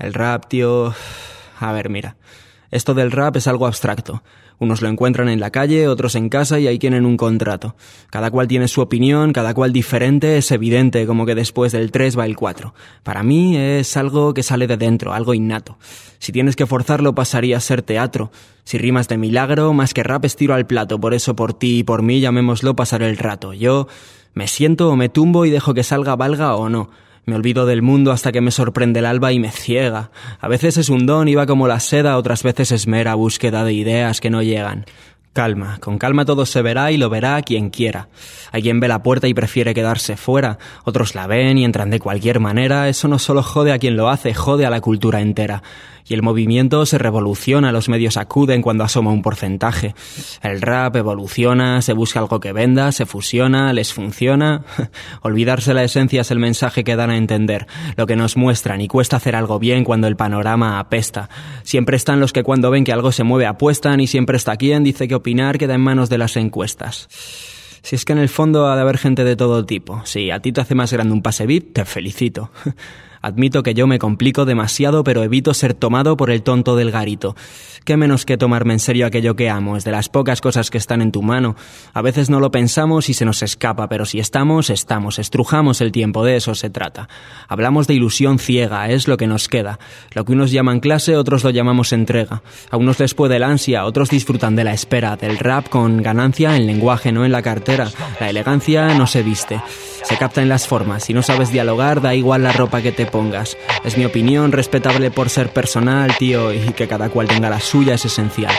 El rap, tío... A ver, mira. Esto del rap es algo abstracto. Unos lo encuentran en la calle, otros en casa y ahí tienen un contrato. Cada cual tiene su opinión, cada cual diferente, es evidente como que después del 3 va el 4. Para mí es algo que sale de dentro, algo innato. Si tienes que forzarlo pasaría a ser teatro. Si rimas de milagro, más que rap es tiro al plato. Por eso por ti y por mí llamémoslo pasar el rato. Yo me siento o me tumbo y dejo que salga valga o no. Me olvido del mundo hasta que me sorprende el alba y me ciega. A veces es un don y va como la seda, otras veces es mera búsqueda de ideas que no llegan. Calma, con calma todo se verá y lo verá quien quiera. Hay quien ve la puerta y prefiere quedarse fuera, otros la ven y entran de cualquier manera. Eso no solo jode a quien lo hace, jode a la cultura entera. Y el movimiento se revoluciona, los medios acuden cuando asoma un porcentaje. El rap evoluciona, se busca algo que venda, se fusiona, les funciona. Olvidarse la esencia es el mensaje que dan a entender, lo que nos muestran, y cuesta hacer algo bien cuando el panorama apesta. Siempre están los que cuando ven que algo se mueve apuestan, y siempre está quien dice que opinar queda en manos de las encuestas. Si es que en el fondo ha de haber gente de todo tipo. Si a ti te hace más grande un pase VIP, te felicito. Admito que yo me complico demasiado, pero evito ser tomado por el tonto del garito. Qué menos que tomarme en serio aquello que amo, es de las pocas cosas que están en tu mano. A veces no lo pensamos y se nos escapa, pero si estamos, estrujamos el tiempo, de eso se trata. Hablamos de ilusión ciega, es lo que nos queda. Lo que unos llaman clase, otros lo llamamos entrega. A unos les puede el ansia, otros disfrutan de la espera, del rap con ganancia en lenguaje, no en la cartera. La elegancia no se viste, se capta en las formas. Si no sabes dialogar, da igual la ropa que te pongas. Es mi opinión, respetable por ser personal, tío, y que cada cual tenga la suya es esencial.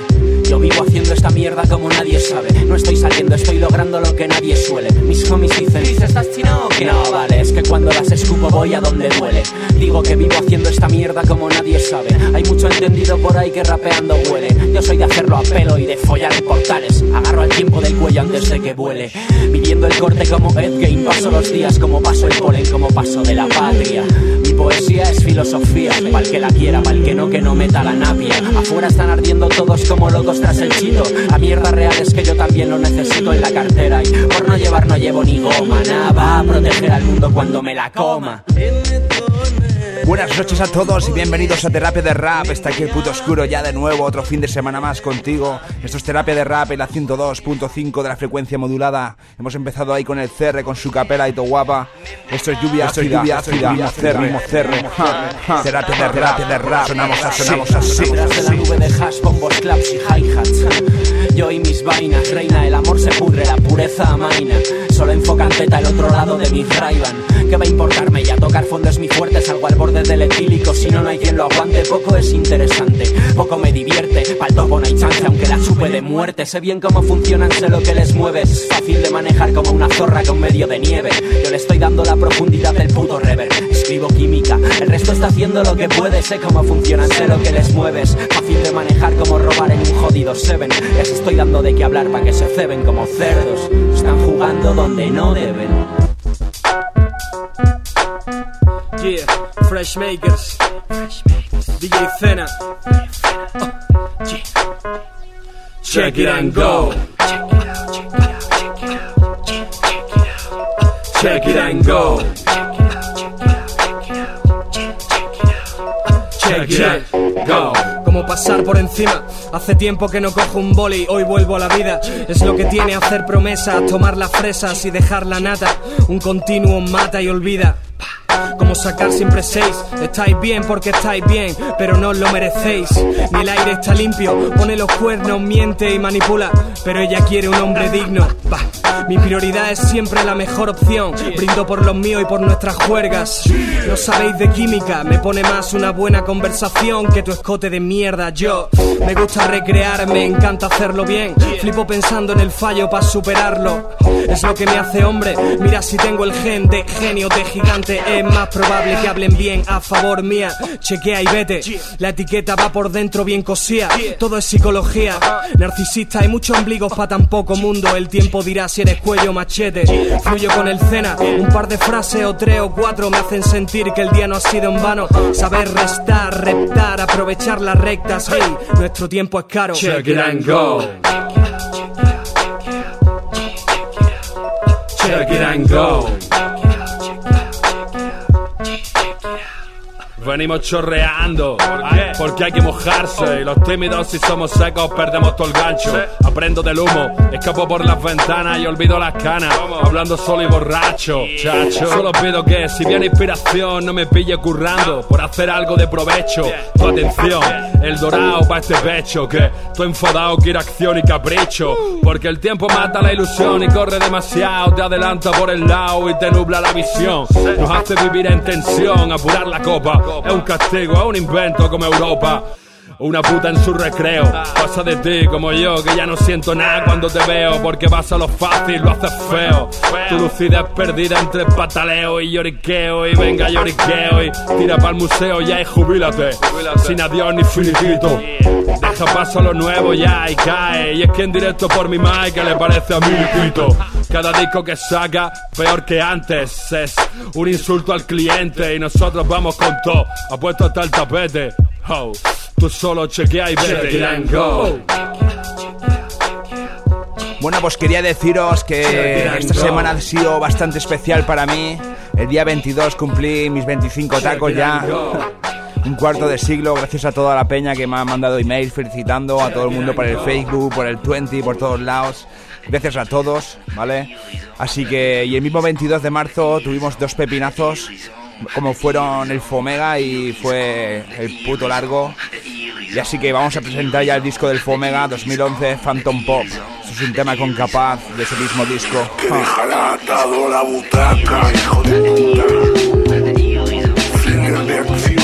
Yo vivo haciendo esta mierda como nadie sabe. No estoy saliendo, estoy logrando lo que nadie suele. Mis homies dicen, ¿estás chino o qué? No, vale, es que cuando las escupo voy a donde duele. Digo que vivo haciendo esta mierda como nadie sabe. Hay mucho entendido por ahí que rapeando huele. Yo soy de hacerlo a pelo y de follar en portales. Agarro el tiempo del cuello antes de que vuele. Viviendo el corte como Endgame. Paso los días como paso el polen, como paso de la patria. Mi poesía es filosofía, pa'l que la quiera, pa'l que no meta la napia. Afuera están ardiendo todos como locos tras el chito. La mierda real es que yo también lo necesito en la cartera. Y por no llevar no llevo ni goma. Nada va a proteger al mundo cuando me la coma. Buenas noches a todos y bienvenidos a Terapia de Rap. Está aquí el puto oscuro ya de nuevo, otro fin de semana más contigo. Esto es Terapia de Rap en la 102.5 de la frecuencia modulada. Hemos empezado ahí con el CR, con su capela y todo guapa. Esto es lluvia ácida, Terapia de Rap. Sonamos así. Detrás de la nube de hash, bombos, claps y hi-hats. Yo y mis vainas, reina, el amor se pudre, la pureza amaina. Solo enfocan teta el otro lado de mi Ray-Ban. ¿Qué va a importarme? Ya tocar fondo es mi fuerte, salgo al borde del etílico. Si no hay quien lo aguante, poco es interesante, poco me divierte. Pa'l topo no hay chance, aunque la supe de muerte. Sé bien cómo funcionan, sé lo que les mueve. Es fácil de manejar como una zorra con medio de nieve. Yo le estoy dando la profundidad del puto rever. Escribo química, el resto está haciendo lo que puede. Sé cómo funcionan, sé lo que les mueve. Es fácil de manejar como robar en un jodido Seven. Les estoy dando de qué hablar pa' que se ceben como cerdos. Están jugando donde no deben. Yeah, Fresh Makers, DJ Cena. Yeah. Check it and go. Check it and go. Check it and go. Como pasar por encima. Hace tiempo que no cojo un boli, hoy vuelvo a la vida. Es lo que tiene hacer promesas, tomar las fresas y dejar la nata. Un continuo mata y olvida. Como sacar siempre 6. Estáis bien porque estáis bien, pero no os lo merecéis. Ni el aire está limpio, pone los cuernos, miente y manipula. Pero ella quiere un hombre digno. Bah. Mi prioridad es siempre la mejor opción. Brindo por los míos y por nuestras juergas. No sabéis de química, me pone más una buena conversación que tu escote de mierda. Yo me gusta recrear, me encanta hacerlo bien. Flipo pensando en el fallo para superarlo. Es lo que me hace hombre. Mira si tengo el gen de genio de gigante. Es más probable que hablen bien a favor mía. Chequea y vete. La etiqueta va por dentro bien cosía. Todo es psicología. Narcisista, hay muchos ombligos pa' tan poco mundo. El tiempo dirá si eres cuello machete. Fluyo con el Cena. Un par de frases o 3 o 4 me hacen sentir que el día no ha sido en vano. Saber restar, reptar, aprovechar las rectas. Hey, nuestro tiempo es caro. Check it and go. Check it and go. venimos chorreando. Porque hay que mojarse. Y los tímidos, si somos secos, perdemos todo el gancho. Aprendo del humo, escapo por las ventanas y olvido las canas. Hablando solo y borracho, chacho. Solo pido que, si viene inspiración, no me pille currando por hacer algo de provecho. Tu atención, el dorado pa' este pecho. Que tú enfadado quiere acción y capricho. Porque el tiempo mata la ilusión y corre demasiado. Te adelanta por el lado y te nubla la visión. Nos hace vivir en tensión, apurar la copa. Es un castigo, es un invento como Europa. Una puta en su recreo. Pasa de ti como yo, que ya no siento nada cuando te veo. Porque vas a lo fácil, lo haces feo. Tu lucidez perdida entre pataleo y lloriqueo. Y venga lloriqueo y tira pa'l museo ya y jubílate. Sin adiós ni finitito. Deja paso a lo nuevo ya y cae. Y es que en directo por mi mic que le parece a mi pito. Cada disco que saca, peor que antes. Es un insulto al cliente. Y nosotros vamos con todo, apuesto hasta el tapete. Oh, tú solo chequea y vete. Bueno, pues quería deciros que esta semana ha sido bastante especial para mí. El día 22 cumplí mis 25 tacos ya. Un cuarto de siglo, gracias a toda la peña que me ha mandado emails felicitando, a todo el mundo por el Facebook, por el 20, por todos lados. Gracias a todos, ¿vale? Así que, y el mismo 22 de marzo tuvimos 2 pepinazos, como fueron el Fomega y fue el puto largo. Y así que vamos a presentar ya el disco del Fomega 2011, Phantom Pop. Esto es un tema con Capaz de ese mismo disco. Que dejará atado la butaca, hijo de puta. Flinger de acción.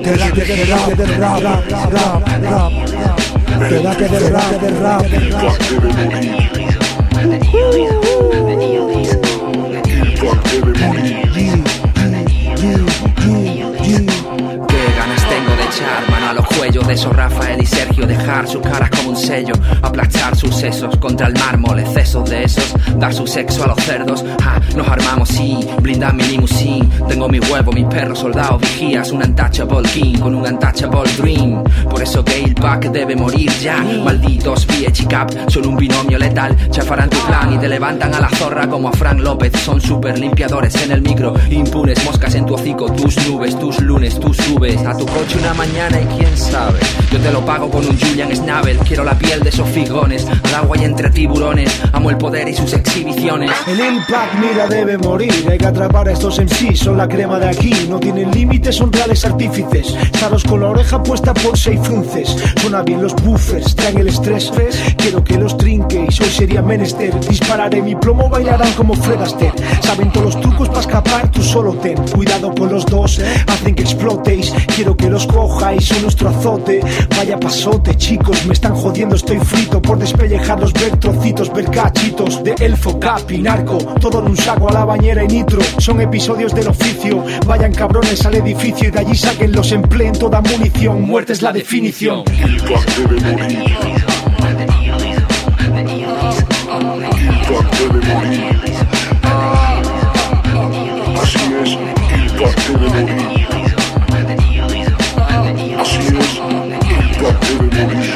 Mano a los cuellos de esos Rafael y Sergio, dejar sus caras como un sello, aplastar sus sesos contra el mármol, excesos de esos, dar su sexo a los cerdos. Nos armamos, sí, blindar mi limusín. Tengo mi huevo, mis perros, soldados, vigías, un untouchable king con un untouchable dream. Por eso Gale Pack debe morir ya. Malditos VH y Cap son un binomio letal. Chafarán tu plan y te levantan a la zorra como a Frank López. Son super limpiadores en el micro, impunes, moscas en tu hocico, tus nubes, tus lunes, tú subes a tu coche una mañana y quién sabe. Yo te lo pago con un Julian Schnabel. Quiero la piel de esos figones, al agua y entre tiburones. Amo el poder y sus exhibiciones. El impact, mira, debe morir. Hay que atrapar a estos MCs, son la crema de aquí. No tienen límites, son reales artífices. Saros con la oreja puesta por 6 frunces. Suena bien los buffers, traen el estrés. Quiero que los trinquéis, hoy sería menester. Dispararé mi plomo, bailarán como Fred Astaire. Saben todos los trucos para escapar, tú solo ten cuidado con los dos, hacen que explotéis. Quiero que los cojáis, son nuestro azote. Vaya pasote, chicos, me están jodiendo, estoy frito por despellejarlos, ver trocitos, ver cachitos de elfo, cap y narco, todo en un saco a la bañera y nitro. Son episodios del oficio, vayan cabrones al edificio y de allí sáquenlos, empleen toda munición. Muerte es la definición. Impact debe morir. Impact debe morir. Así es, Impact debe morir. Así es, Impact debe morir.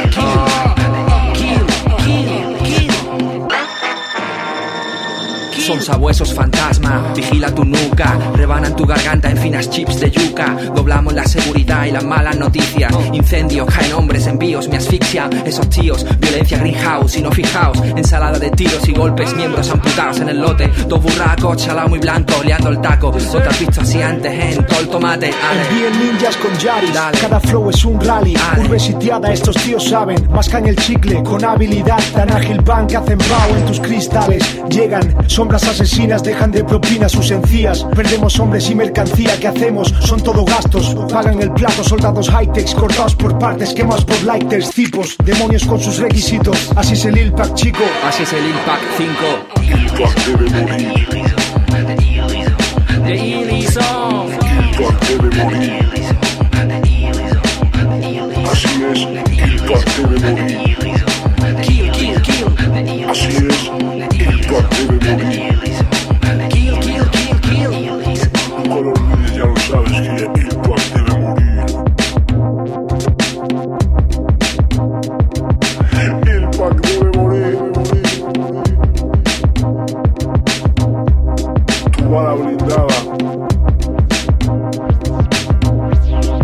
Son sabuesos fantasma, vigila tu nuca, rebanan tu garganta en finas chips de yuca. Doblamos la seguridad y las malas noticias. Incendios, caen hombres, envíos, me asfixia. Esos tíos, violencia greenhouse y no fijaos. Ensalada de tiros y golpes, miembros amputados en el lote. Dos burracos, chalao muy blanco, oleando el taco. No te has visto así antes, en todo el tomate. Envíen ninjas con Yaris, dale. Cada flow es un rally. Urbe sitiada, estos tíos saben. Mascan el chicle con habilidad, tan ágil van que hacen pau en tus cristales. Llegan, sombras asesinas, dejan de propina sus encías. Perdemos hombres y mercancía, ¿qué hacemos? Son todo gastos, pagan el plato. Soldados high-techs, cortados por partes, quemados por lighters. Tipos, demonios con sus requisitos. Así es el Impact, chico. Así es el Impact 5. Impact debe morir. The Illy Song. Impact debe morir. Así es, Impact debe morir. Kill, kill, kill. Así es, Impact debe morir. Kill, kill, kill, kill. Nunca lo olvides, ya lo sabes que Impact debe morir. Impact debe morir. Tu bala blindada.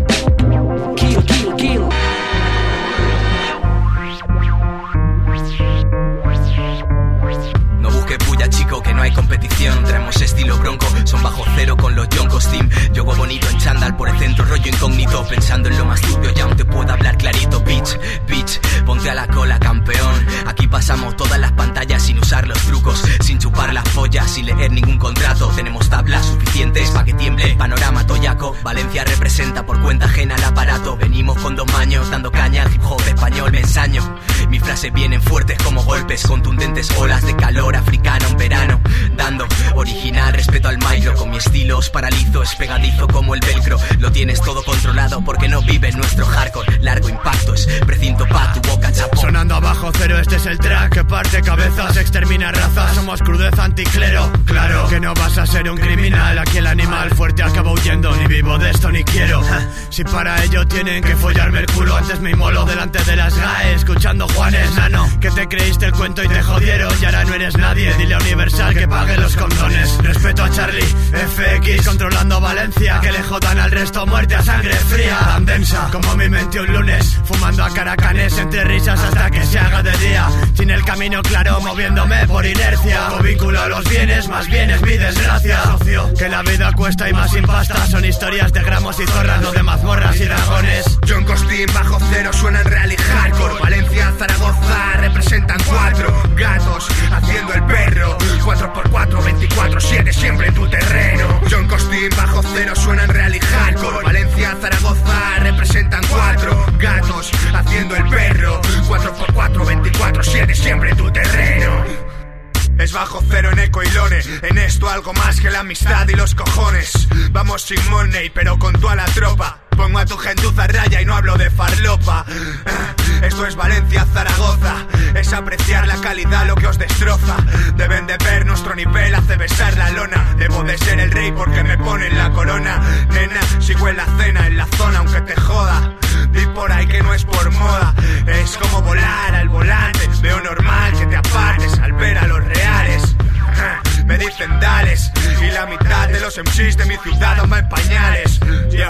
casa por cuenta ajena al aparato. Venimos con 2 maños dando caña al hip hop español, me ensaño. Mis frases vienen fuertes como golpes, contundentes olas de calor africano en verano. Dando original respeto al micro, con mi estilo os paralizo, es pegadizo como el velcro. Lo tienes todo controlado porque no vives nuestro hardcore. Largo impacto es precinto pa' tu boca, chapo. Sonando abajo cero, este es el track que parte cabezas, extermina razas. Somos crudeza anticlero, claro que no vas a ser un criminal. Aquí el animal fuerte acaba huyendo, ni vivo de esto ni quiero. Si para ello tienen que follarme el culo, antes me inmolo delante de las GAE, escuchando Juanes, nano. Que te creíste el cuento y te jodieron, y ahora no eres nadie. Dile a Universal que pague los condones. Respeto a Charlie, FX, controlando Valencia. Que le jodan al resto, muerte a sangre fría. Tan densa como mi mente un lunes, fumando a caracanes entre risas hasta que se haga de día. Sin el camino claro, moviéndome por inercia. No vinculo los bienes, más bien es mi desgracia. Socio, que la vida cuesta y más sin pasta. Son historias de gramos y zorras, no de mazmorras y dragones. John Costín, bajo cero, suenan real y hardcore. Valencia, Zaragoza, representan 4 gatos haciendo el perro. 4x4, 24/7, siempre en tu terreno. John Costín, bajo cero, suenan real y hardcore. Valencia, Zaragoza, representan 4 gatos haciendo el perro. 4x4, 24/7, siempre en tu terreno. Es bajo cero en Eco y Lone, en esto algo más que la amistad y los cojones. Vamos sin money, pero con toda la tropa. Pongo a tu gentuza a raya y no hablo de farlopa. Esto es Valencia, Zaragoza. Es apreciar la calidad lo que os destroza. Deben de ver nuestro nivel, hace besar la lona. Debo de ser el rey porque me ponen la corona. Nena, sigo en la cena, en la zona aunque te joda. Di por ahí que no es por moda. Es como volar al volante. Veo normal que te apartes al ver a los reales. Me dicen dales, y la mitad de los MCs de mi ciudad aún va en pañales. Yo,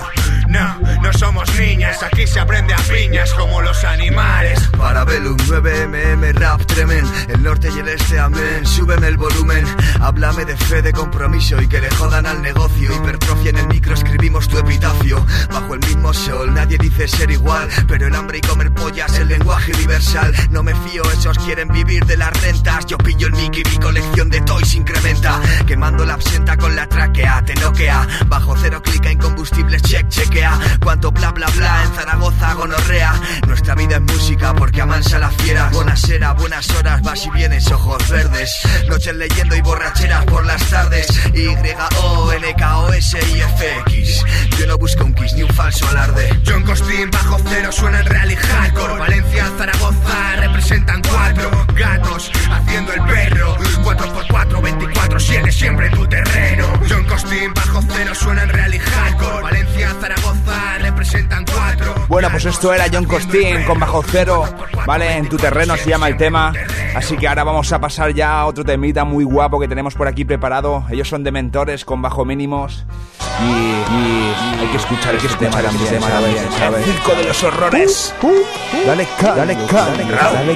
no somos niñas, aquí se aprende a piñas como los animales. Parabellum, 9mm, rap tremen, el norte y el este, amén. Súbeme el volumen, háblame de fe, de compromiso y que le jodan al negocio. Hipertrofia en el micro, escribimos tu epitafio. Bajo el mismo sol, nadie dice ser igual, pero el hambre y comer pollas, el lenguaje universal. No me fío, esos quieren vivir de las rentas. Yo pillo el mic y mi colección de toys incrementa. Quemando la absenta con la tráquea, te noquea. Bajo cero clica incombustibles, chequea. Cuánto bla bla bla en Zaragoza, gonorrea. Nuestra vida es música porque amansa la fiera. Buenasera, buenas horas, vas y vienes, ojos verdes. Noches leyendo y borracheras por las tardes. YONKOS y FX. Yo no busco un kiss ni un falso alarde. John Costín, bajo cero, suenan real y hardcore. Valencia, Zaragoza, representan 4 gatos haciendo el perro. 4x4, 24/7, siempre en tu terreno. John Costín, bajo cero, suenan real y hardcore. Valencia, Zaragoza, representan 4. Bueno, pues esto era John Costín con Bajo Cero, ¿vale? En tu terreno se llama el tema. Así que ahora vamos a pasar ya a otro temita muy guapo que tenemos por aquí preparado. Ellos son Dementores con Bajo Mínimos. Y hay que escuchar este tema también, ¿sabes? El circo de los horrores. Dale ca, dale ca, dale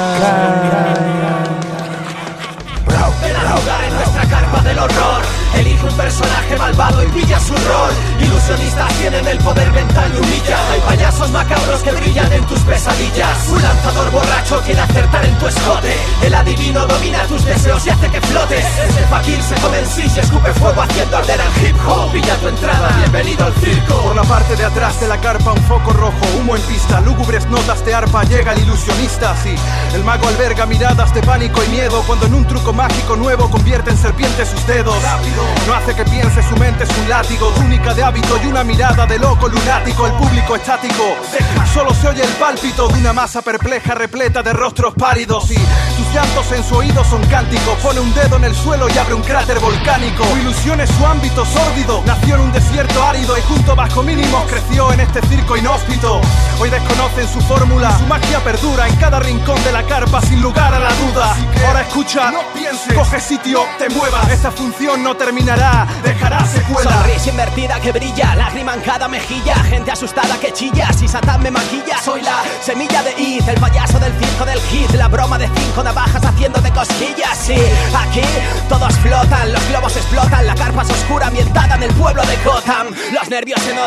ca. Ven a jugar en nuestra carpa del horror. Elige un personaje malvado y pilla su rol. Ilusionistas tienen el poder mental y humilla. Hay payasos macabros que brillan en tus pesadillas. Un lanzador borracho quiere acertar en tu escote. El adivino domina tus deseos y hace que flotes. Este fakir se come en sí y escupe fuego haciendo arder al hip hop. Pilla tu entrada, bienvenido al circo. Por la parte de atrás de la carpa un foco rojo, humo en pista, lúgubres notas de arpa, llega el ilusionista. Sí, el mago alberga miradas de pánico y miedo cuando en un truco mágico nuevo convierte en serpiente sus dedos. No hace que piense, su mente es un látigo, túnica de hábito y una mirada de loco lunático. El público estático, solo se oye el pálpito de una masa perpleja repleta de rostros pálidos. Y sus llantos en su oído son cánticos. Pone un dedo en el suelo y abre un cráter volcánico. Su ilusión es su ámbito sórdido. Nació en un desierto árido y junto a Bajo Mínimos creció en este circo inhóspito. Hoy desconocen su fórmula, su magia perdura en cada rincón de la carpa sin lugar a la duda. Ahora escucha, no pienses, coge sitio, te muevas. Esta función no terminará, dejará secuela. Sonrisa invertida que brilla, lágrima en cada mejilla. Gente asustada que chilla, si Satán me maquilla. Soy la semilla de It, el payaso del circo del hit. La broma de 5 navajas haciéndote cosquillas. Sí, aquí todos flotan, los globos explotan. La carpa es oscura ambientada en el pueblo de Gotham. Los nervios se notan cuando el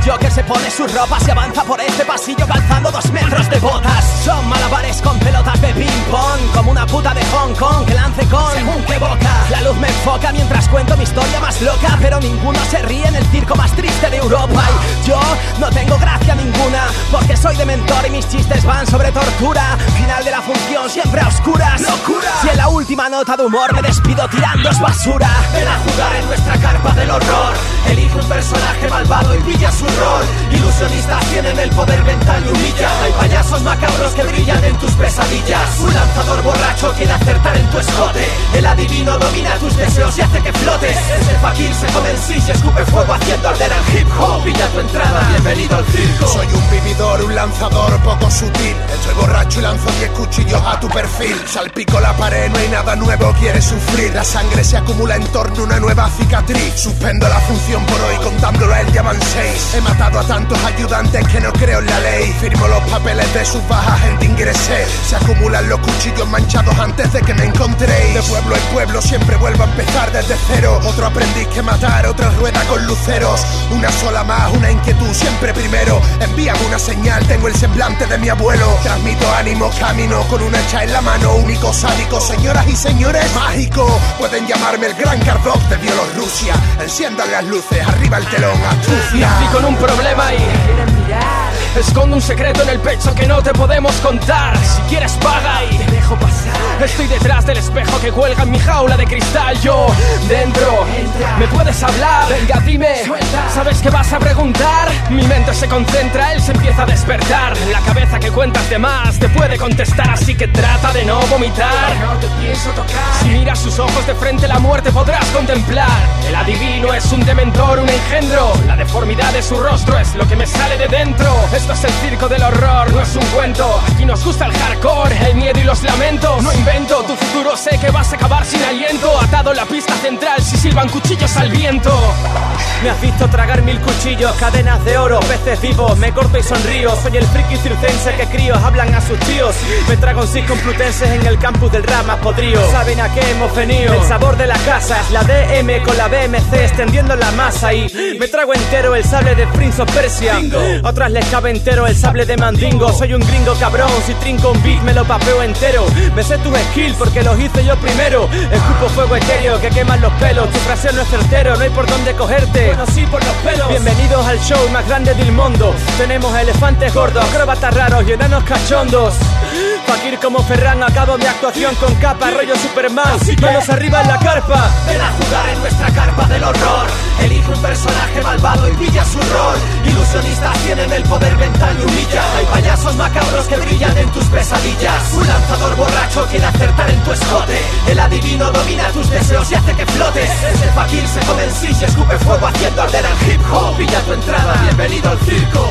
yo que se pone sus ropas y avanza por este pasillo calzando 2 metros de botas. Son malabares con pelotas de ping pong, como una puta de Hong Kong que lance con según qué boca. La luz me enfoca mientras cuento mi historia más loca, pero ninguno se ríe en el circo más triste de Europa. Y yo no tengo gracia ninguna, porque soy dementor y mis chistes van sobre tortura. Final de la función siempre a oscuras. ¡Locura! Si en la última nota de humor me despido tirándoos basura. Ven a jugar en nuestra carpa del horror. Elige un personaje malvado y pilla su rol. Ilusionistas tienen el poder mental y humilla. Hay payasos macabros que brillan en tus pesadillas. Un lanzador borracho quiere acertar en tu escote. El adivino domina tus deseos y hace que flotes. Ese fakir se come en sí y escupe fuego haciendo arder al hip hop. Pilla tu entrada, bienvenido al circo. Soy un vividor, un lanzador poco sutil. Estoy borracho y lanzo 10 cuchillos a tu perfil. Salpico la pared, no hay nada nuevo, quieres sufrir. La sangre se acumula en torno a una nueva cicatriz. Suspendo la función por hoy, contándolo él llaman 6. He matado a tantos ayudantes que no creo en la ley. Firmo los papeles de sus bajas, gente ingresé. Se acumulan los cuchillos manchados antes de que me encontréis. De pueblo en pueblo siempre vuelvo a empezar desde cero. Otro aprendiz que matar, otra rueda con luceros. Una sola más, una inquietud, siempre primero. Envíame una señal, tengo el semblante de mi abuelo. Transmito ánimo, camino con una hacha en la mano. Único sádico, señoras y señores, mágico. Pueden llamarme el gran Kardov de Bielorrusia. Enciendan las luces, arriba el telón, astucia. Nací con un problema y quieren mirar. Escondo un secreto en el pecho que no te podemos contar. Si quieres paga y te dejo pasar. Estoy detrás del espejo que cuelga en mi jaula de cristal. Yo dentro, entra. ¿Me puedes hablar? Venga, dime, suelta. ¿Sabes qué vas a preguntar? Mi mente se concentra, él se empieza a despertar. La cabeza que cuentas de más te puede contestar, así que trata de no vomitar. No te pienso tocar. Si miras sus ojos de frente, la muerte podrás contemplar. El adivino es un dementor, un engendro. La deformidad de su rostro es lo que me sale de dentro. Esto es el circo del horror, no es un cuento. Aquí nos gusta el hardcore, el miedo y los lamentos. No invento, tu futuro sé que vas a acabar sin aliento. Atado en la pista central, si silban cuchillos al viento. Me has visto tragar 1000 cuchillos, cadenas de oro, peces vivos. Me corto y sonrío, soy el friki circense que críos hablan a sus tíos. Me trago en 6 complutenses en el campus del rap más podrío. ¿Saben a qué hemos venido? El sabor de la casa es la DM con la BMC extendiendo la masa. Y me trago entero el sable de Prince of Persia. A otras les cabe entero el sable de Mandingo. Soy un gringo cabrón, si trinco un beat me lo papeo entero. Me sé tus skills porque los hice yo primero. Escupo fuego etéreo que queman los pelos. Tu fraseo no es certero, no hay por dónde cogerte. Bueno, sí, por los pelos. Bienvenidos al show más grande del mundo. Tenemos elefantes gordos, acróbatas raros y enanos cachondos. Fakir como Ferran, acabo mi actuación con capa, rollo Superman. Manos arriba en la carpa. Ven a jugar en nuestra carpa del horror. Elige un personaje malvado y pilla su rol. Ilusionistas tienen el poder mental y humilla. Hay payasos macabros que brillan en tus pesadillas. Un lanzador borracho quiere acertar en tu escote. El adivino domina tus deseos y hace que flotes. Ese fakir se come en sí y escupe fuego haciendo arder al hip hop. Pilla tu entrada, bienvenido al circo.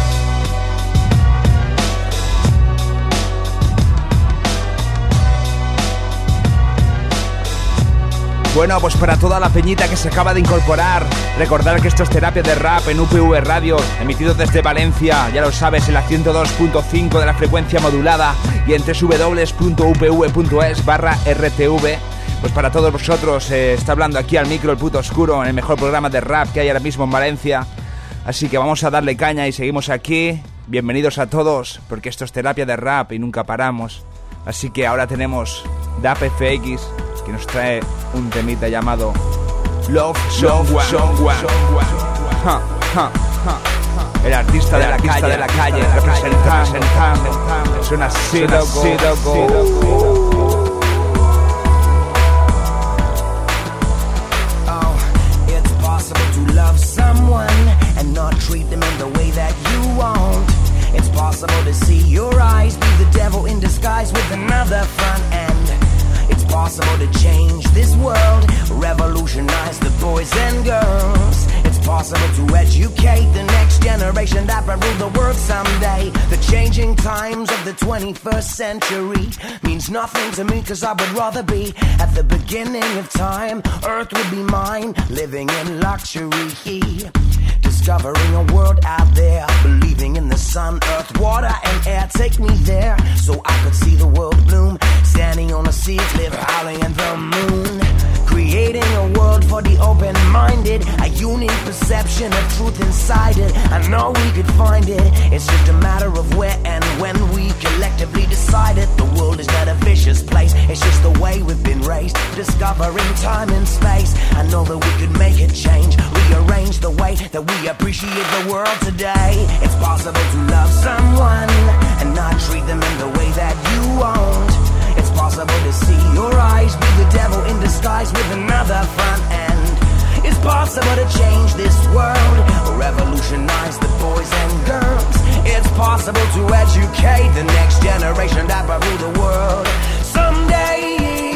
Bueno, pues para toda la peñita que se acaba de incorporar, recordar que esto es Terapia de Rap en UPV Radio, emitido desde Valencia, ya lo sabes, en la 102.5 de la frecuencia modulada y en www.upv.es/RTV. Pues para todos vosotros, está hablando aquí al micro el puto oscuro, en el mejor programa de rap que hay ahora mismo en Valencia. Así que vamos a darle caña y seguimos aquí. Bienvenidos a todos, porque esto es Terapia de Rap y nunca paramos. Así que ahora tenemos DAPFX, que nos trae un temita llamado Love Someone. El artista de la calle, representando. Suena así, loco. And not treat them in the way that you want. It's possible to see your eyes be the devil in disguise with another front end. It's possible to change this world, revolutionize the boys and girls. It's possible to educate the next generation that will rule the world someday. The changing times of the 21st century means nothing to me, cause I would rather be at the beginning of time. Earth would be mine, living in luxury. Discovering a world out there, believing in the sun, earth, water, and air. Take me there, so I could see the world bloom. Standing on a sea cliff, howling at the moon. Creating a world for the open-minded, a unique perception reflection of truth inside it. I know we could find it. It's just a matter of where and when we collectively decide it. The world is not a vicious place. It's just the way we've been raised, discovering time and space. I know that we could make a change, rearrange the way that we appreciate the world today. It's possible to love someone and not treat them in the way that you won't. It's possible to see your eyes be the devil in disguise with another front end. It's possible to change this world, revolutionize the boys and girls. It's possible to educate the next generation that will rule the world someday.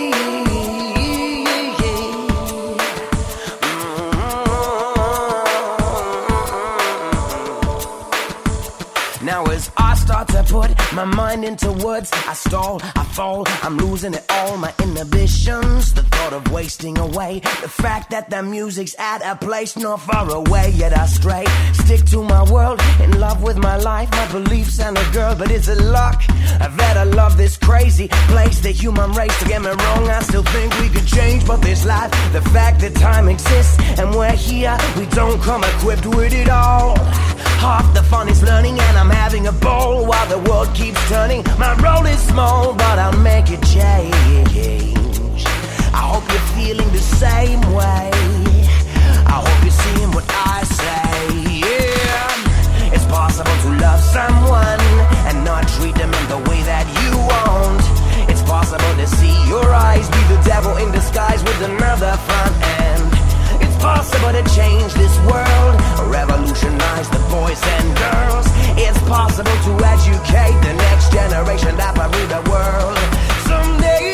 Now as I start to put my mind into words, I stall, I fall, I'm losing it all, my inhibitions. The thought of wasting away, the fact that the music's at a place not far away. Yet I stray, stick to my world, in love with my life, my beliefs and a girl. But is it luck that I love this crazy place, the human race? Don't get me wrong, I still think we could change, but this life, the fact that time exists and we're here, we don't come equipped with it all. Half the fun is learning and I'm having a ball while the world keeps turning. My role is small, but I'll make it change. I hope you're feeling the same way. I hope you're seeing what I say. Yeah, it's possible to love someone and not treat them in the way that you want. It's possible to see your eyes be the devil in disguise with another front end. It's possible to change this world, revolutionize the boys and girls. It's possible to educate the next generation that will rule the world someday.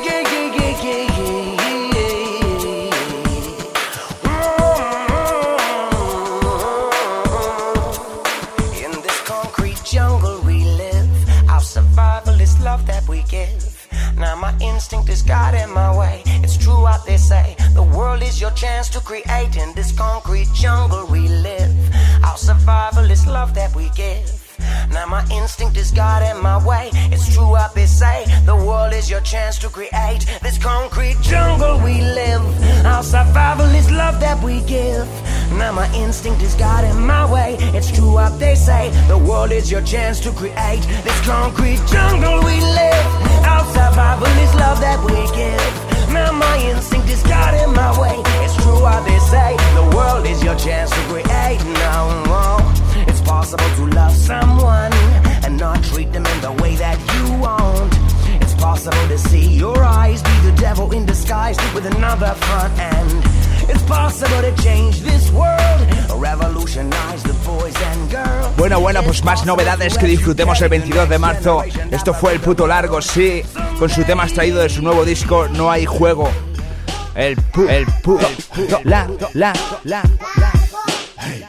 In this concrete jungle we live, our survival is love that we give. Now my instinct is guiding my way. It's true what they say, the world is your chance to create. In this concrete jungle we live, our survival is love that we give. Now my instinct is guiding my way. It's true what they say, the world is your chance to create. This concrete jungle we live, our survival is love that we give. Now my instinct is guiding my way. It's true what they say, the world is your chance to create. This concrete jungle we live, our survival is love that we give. Now my instinct is guiding my way. It's true what they say, the world is your chance to create. Now it's possible to love someone and not treat them in the way that you want. It's possible to see your eyes be the devil in disguise with another front end. It's possible to change this world, revolutionize the boys and girls. Bueno, pues más novedades que disfrutemos el 22 de marzo. Esto fue El Puto Largo, sí, con su tema extraído de su nuevo disco No Hay Juego. El puto largo. Hey.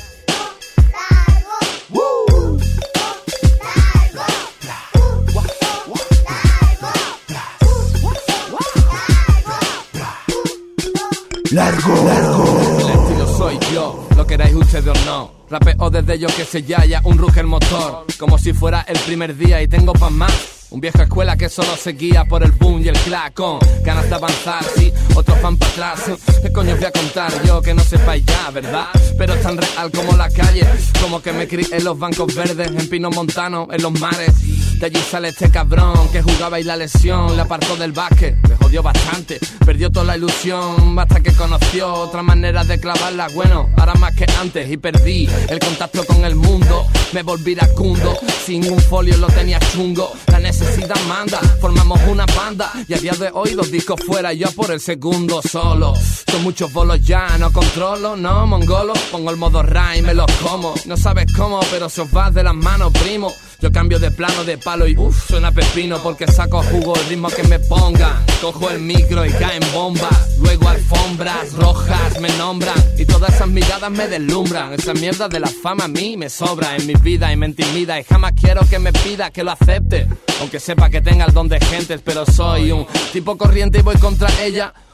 Largo. El estilo soy yo, lo queráis ustedes o no. Rapeo desde yo que se haya un ruge el motor, como si fuera el primer día y tengo pan más. Un vieja escuela que solo se guía por el boom y el clac, con ganas de avanzar, sí, otros van para atrás. ¿Qué coño os voy a contar yo que no sepáis ya, verdad? Pero es tan real como la calle, como que me crié en los bancos verdes, en Pino Montano, en los mares. De allí sale este cabrón que jugaba y la lesión le apartó del básquet, le jodió bastante, perdió toda la ilusión hasta que conoció otra manera de clavarla. Bueno, ahora más que antes y perdí el contacto con el mundo, me volví iracundo, sin un folio lo tenía chungo. La necesidad manda, formamos una banda y a día de hoy 2 discos fuera, yo por el segundo solo. Son muchos bolos ya, no controlo, no mongolo, pongo el modo rhyme, me los como. No sabes cómo, pero se os va de las manos, primo. Yo cambio de plano de palo y suena pepino porque saco jugo el ritmo que me ponga. Cojo el micro y caen bombas, luego alfombras rojas me nombran y todas esas miradas me deslumbran. Esa mierda de la fama a mí me sobra en mi vida y me intimida y jamás quiero que me pida que lo acepte, aunque sepa que tenga el don de gentes. Pero soy un tipo corriente y voy contra ella.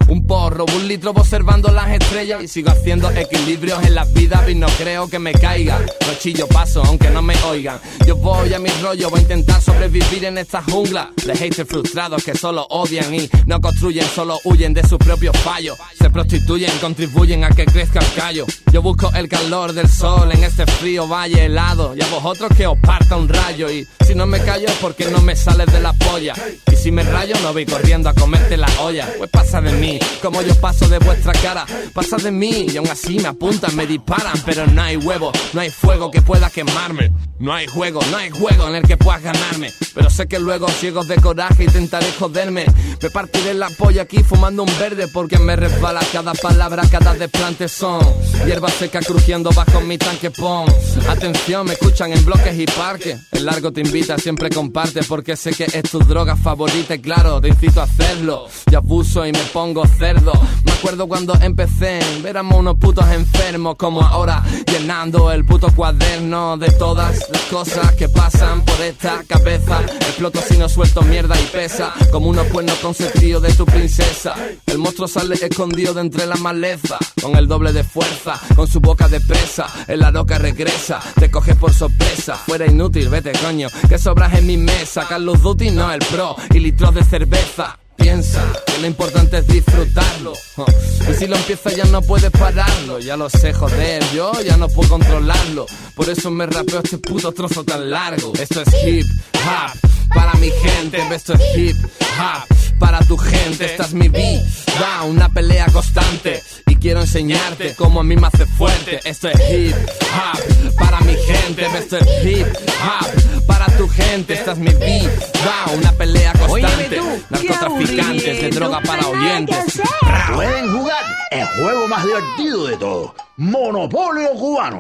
un porro, un litro observando las estrellas. Y sigo haciendo equilibrios en la vida y no creo que me caiga. No chillo, paso, aunque no me oigan. Yo voy a mi rollo, voy a intentar sobrevivir en esta jungla de haters frustrados que solo odian y no construyen, solo huyen de sus propios fallos. Se prostituyen, contribuyen a que crezca el callo. Yo busco el calor del sol en este frío valle helado, y a vosotros que os parta un rayo. Y si no me callo es porque no me sales de la polla, y si me rayo no voy corriendo a comerte la olla. Pues pasa de mí, como yo paso de vuestra cara. Pasa de mí y aún así me apuntan, me disparan. Pero no hay huevo, no hay fuego que pueda quemarme. No hay juego en el que puedas ganarme. Pero sé que luego, ciegos de coraje, intentaré joderme. Me partiré la polla aquí fumando un verde, porque me resbala cada palabra, cada desplante son hierba seca crujiendo bajo mi tanque pon. Atención, me escuchan en bloques y parques. El largo te invita, siempre comparte, porque sé que es tu droga favorita y claro, te incito a hacerlo. Yo abuso y me pongo cerdo. Me acuerdo cuando empecé, éramos unos putos enfermos, como ahora, llenando el puto cuaderno de todas las cosas que pasan por esta cabeza. Exploto si no suelto mierda y pesa, como unos cuernos consentidos de tu princesa. El monstruo sale escondido de entre la maleza, con el doble de fuerza, con su boca de presa. En la loca regresa, te coges por sorpresa. Fuera inútil, vete coño, que sobras en mi mesa. Carlos Duty no el pro, y litros de cerveza. Piensa que lo importante es disfrutarlo, y si lo empiezas ya no puedes pararlo. Ya lo sé, joder, yo ya no puedo controlarlo. Por eso me rapeo este puto trozo tan largo. Esto es hip hop para mi gente, esto es hip hop para tu gente. Esta es mi vida, una pelea constante, y quiero enseñarte cómo a mí me hace fuerte. Esto es hip hop para mi gente, esto es hip hop para tu gente. Esta es mi vida, una pelea constante. Narcotraficantes de droga para oyentes. Pueden jugar el juego más divertido de todos, Monopolio Cubano.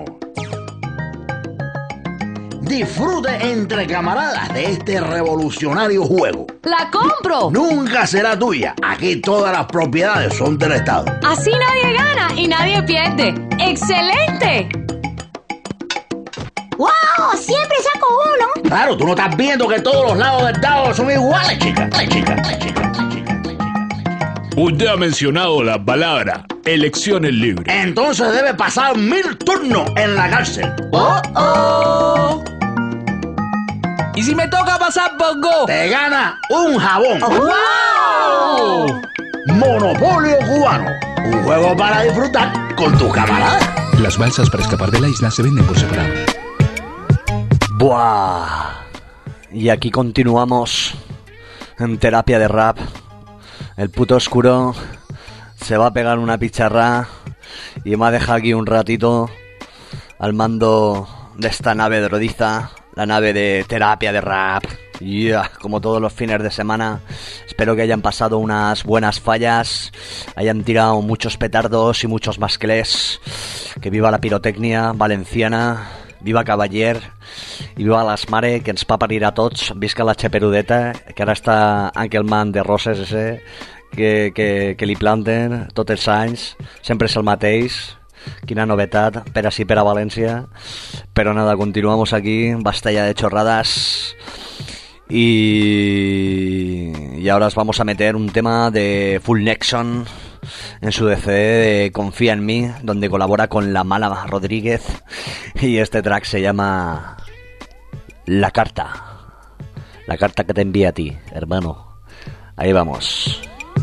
Disfrute entre camaradas de este revolucionario juego. ¡La compro! Nunca será tuya. Aquí todas las propiedades son del Estado. Así nadie gana y nadie pierde. ¡Excelente! ¡Wow! Siempre saco uno. Claro, tú no estás viendo que todos los lados del dado son iguales, chica. Usted ha mencionado la palabra elecciones libres. Entonces debe pasar 1000 turnos en la cárcel. ¡Oh! ¿Y si me toca pasar por Go? Te gana un jabón. ¡Wow! Monopolio Cubano. Un juego para disfrutar con tus camaradas. Las balsas para escapar de la isla se venden por separado. Buah. Y aquí continuamos en terapia de rap. El puto oscuro se va a pegar una picharra y me ha dejado aquí un ratito al mando de esta nave drodiza, la nave de terapia de rap. Como todos los fines de semana, espero que hayan pasado unas buenas fallas, hayan tirado muchos petardos y muchos masclés. Que viva la pirotecnia valenciana, viva Cavaller i viva l'Asmare, que ens va parir a tots. Visca la Xeperudeta, que ara està Ankelman de Roses ese, que li planten tots els anys, sempre és el mateix. Quina novetat, per així per a València. Però nada, continuamos aquí, basta ya de chorradas. Y ahora os vamos a meter un tema de Full Nexon en su DC de Confía en mí, donde colabora con La Mala Rodríguez, y este track se llama La Carta que te envía a ti, hermano. Ahí vamos.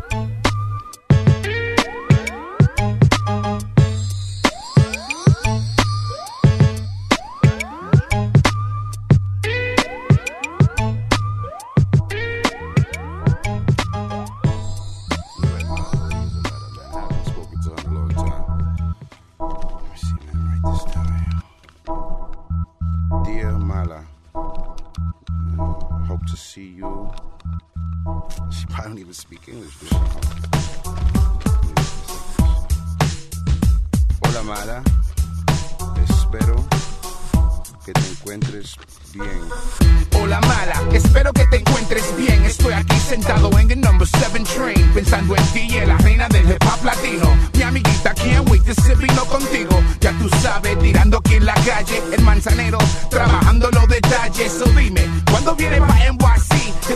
See you. She probably don't even speak English. Hola, Mala. Espero que te encuentres bien. Hola, Mala. Espero que te encuentres bien. Estoy aquí sentado en el number 7 train, pensando en ti, la reina del hip hop latino. Mi amiguita, can't wait to se vino contigo. Ya tú sabes, tirando aquí en la calle, el manzanero, trabajando los detalles. So dime, ¿cuándo viene pa' NYC? Que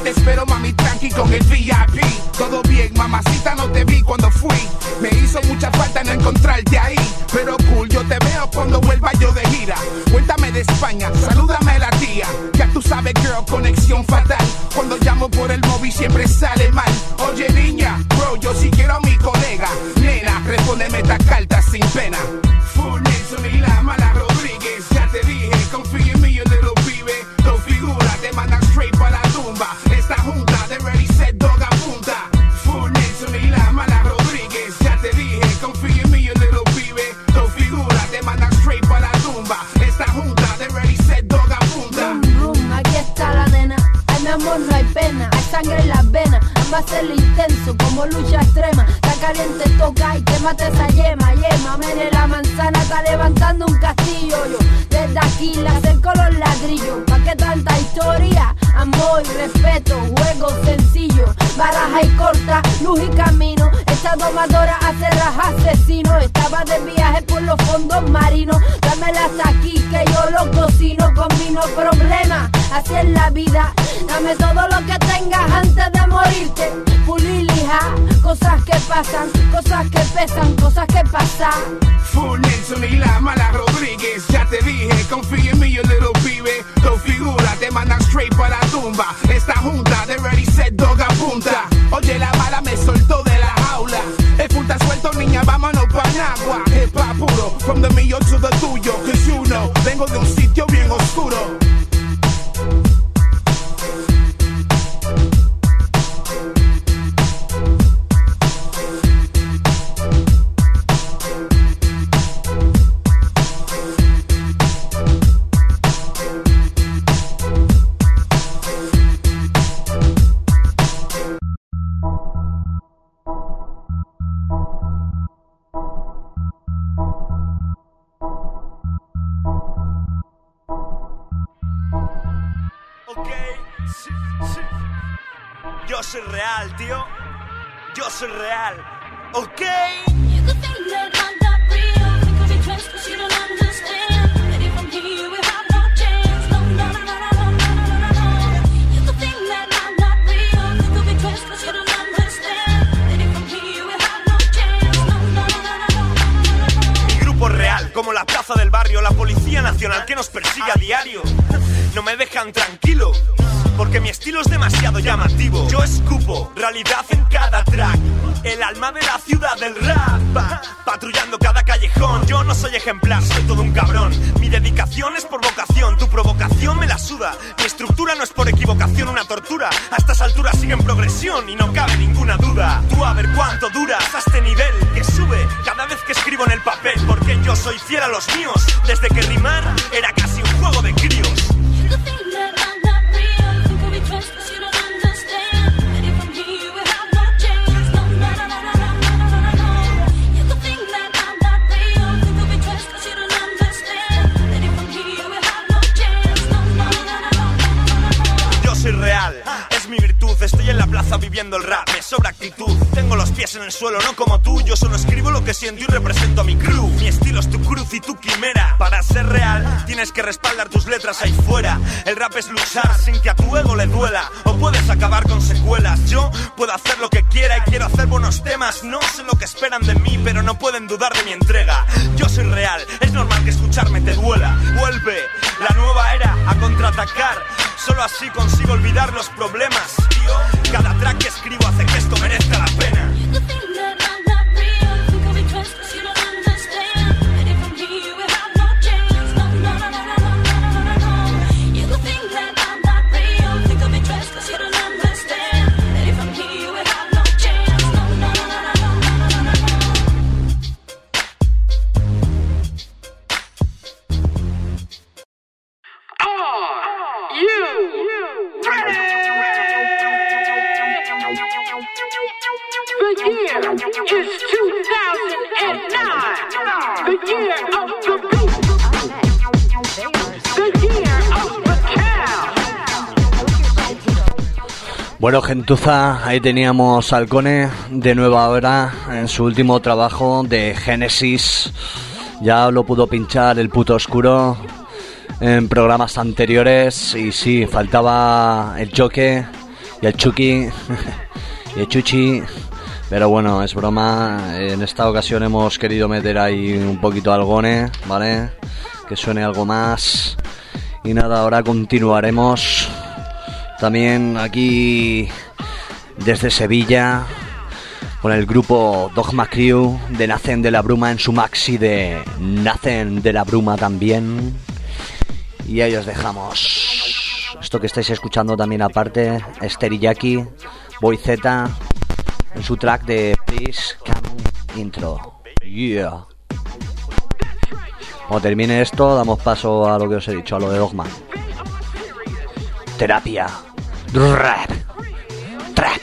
te espero, mami, tranqui con el VIP. Todo bien, mamacita, no te vi cuando fui. Me hizo mucha falta no encontrarte ahí, pero cool, yo te veo cuando vuelva yo de gira. Cuéntame de España, salúdame a la tía. Ya tú sabes, girl, conexión fatal. Cuando llamo por el móvil siempre sale mal. Oye, niña, bro, yo sí quiero a mi colega. Nena, respóndeme esta carta sin pena. Full Nelson y la mala Rodríguez. Ya te dije, confía en mí, yo little pibe. Dos figuras te mandan straight pa' la tumba. Esta junta de ready set dog apunta. Full Nelson y la mala Rodríguez. Ya te dije, confía en mí, yo little pibe. Dos figuras te mandan straight pa' la tumba. Esta junta de ready set dog apunta. Boom, boom, aquí está la nena. Ay, mi amor, no hay pena. Hay sangre en las venas. Va a ser intenso como lucha extrema. Está caliente, toca y quémate esa yema. Yema, mene, la manzana está levantando un castillo. Yo desde aquí la acerco los ladrillos. ¿Pa' qué tanta historia? Amor y respeto, juego sencillo. Baraja y corta, luz y camino. Esta domadora hace raja asesino. Estaba de viaje por los fondos marinos. Dámela hasta aquí que yo lo cocino. Combino problemas, así es la vida. Dame todo lo que tengas antes de morirte. Pulir, lija, cosas que pasan, cosas que pesan, cosas que pasan. Full Nelson y la mala Rodríguez. Ya te dije, confía en mí, yo little pibe. Dos figuras te mandan straight para la tumba. Esta junta de ready set dog apunta. Oye, la bala me soltó de la jaula. El full está suelto, niña, vámonos pa' Nagua. Es pa' puro, from the mío to the tuyo. Cause you know, vengo de un sitio bien oscuro. Yo soy real, tío. Yo soy real. Ok. Mi grupo es real, como la plaza del barrio, la Policía Nacional que nos persigue a diario. No me dejan tranquilo, porque mi estilo es demasiado llamativo. Yo escupo realidad en cada track. El alma de la ciudad del rap, patrullando cada callejón. Yo no soy ejemplar, soy todo un cabrón. Mi dedicación es por vocación, tu provocación me la suda. Mi estructura no es por equivocación una tortura. A estas alturas sigue en progresión y no cabe ninguna duda. Tú a ver cuánto duras a este nivel que sube cada vez que escribo en el papel. Porque yo soy fiel a los míos, desde que rimar era casi un juego de críos. Soy real, es mi virtud, estoy en la plaza viviendo el rap, me sobra actitud, tengo los pies en el suelo, no como tú, yo solo escribo lo que siento y represento a mi crew, mi estilo es tu cruz y tu quimera, para ser real tienes que respaldar tus letras ahí fuera, el rap es luchar sin que a tu ego le duela, o puedes acabar con secuelas, yo puedo hacer lo que quiera y quiero hacer buenos temas, no sé lo que esperan de mí, pero no pueden dudar de mi entrega, yo soy real, es normal que escucharme te duela, vuelve la nueva era a contraatacar. Solo así consigo olvidar los problemas, tío. Cada track que escribo hace que esto merezca la pena. Bueno, gentuza, ahí teníamos al Cone de nueva hora en su último trabajo de Génesis. Ya lo pudo pinchar el puto oscuro en programas anteriores y sí, faltaba el choque y el Chucky y el Chuchi. Pero bueno, es broma. En esta ocasión hemos querido meter ahí un poquito algone, ¿vale? Que suene algo más. Y nada, ahora continuaremos también aquí desde Sevilla con el grupo Dogma Crew de Nacen de la Bruma en su maxi de Nacen de la Bruma también. Y ahí os dejamos. Esto que estáis escuchando también aparte es Teriyaki, Boy Z en su track de Please Come Intro. Yeah. Cuando termine esto damos paso a lo que os he dicho, a lo de Dogma. Terapia, rap, trap.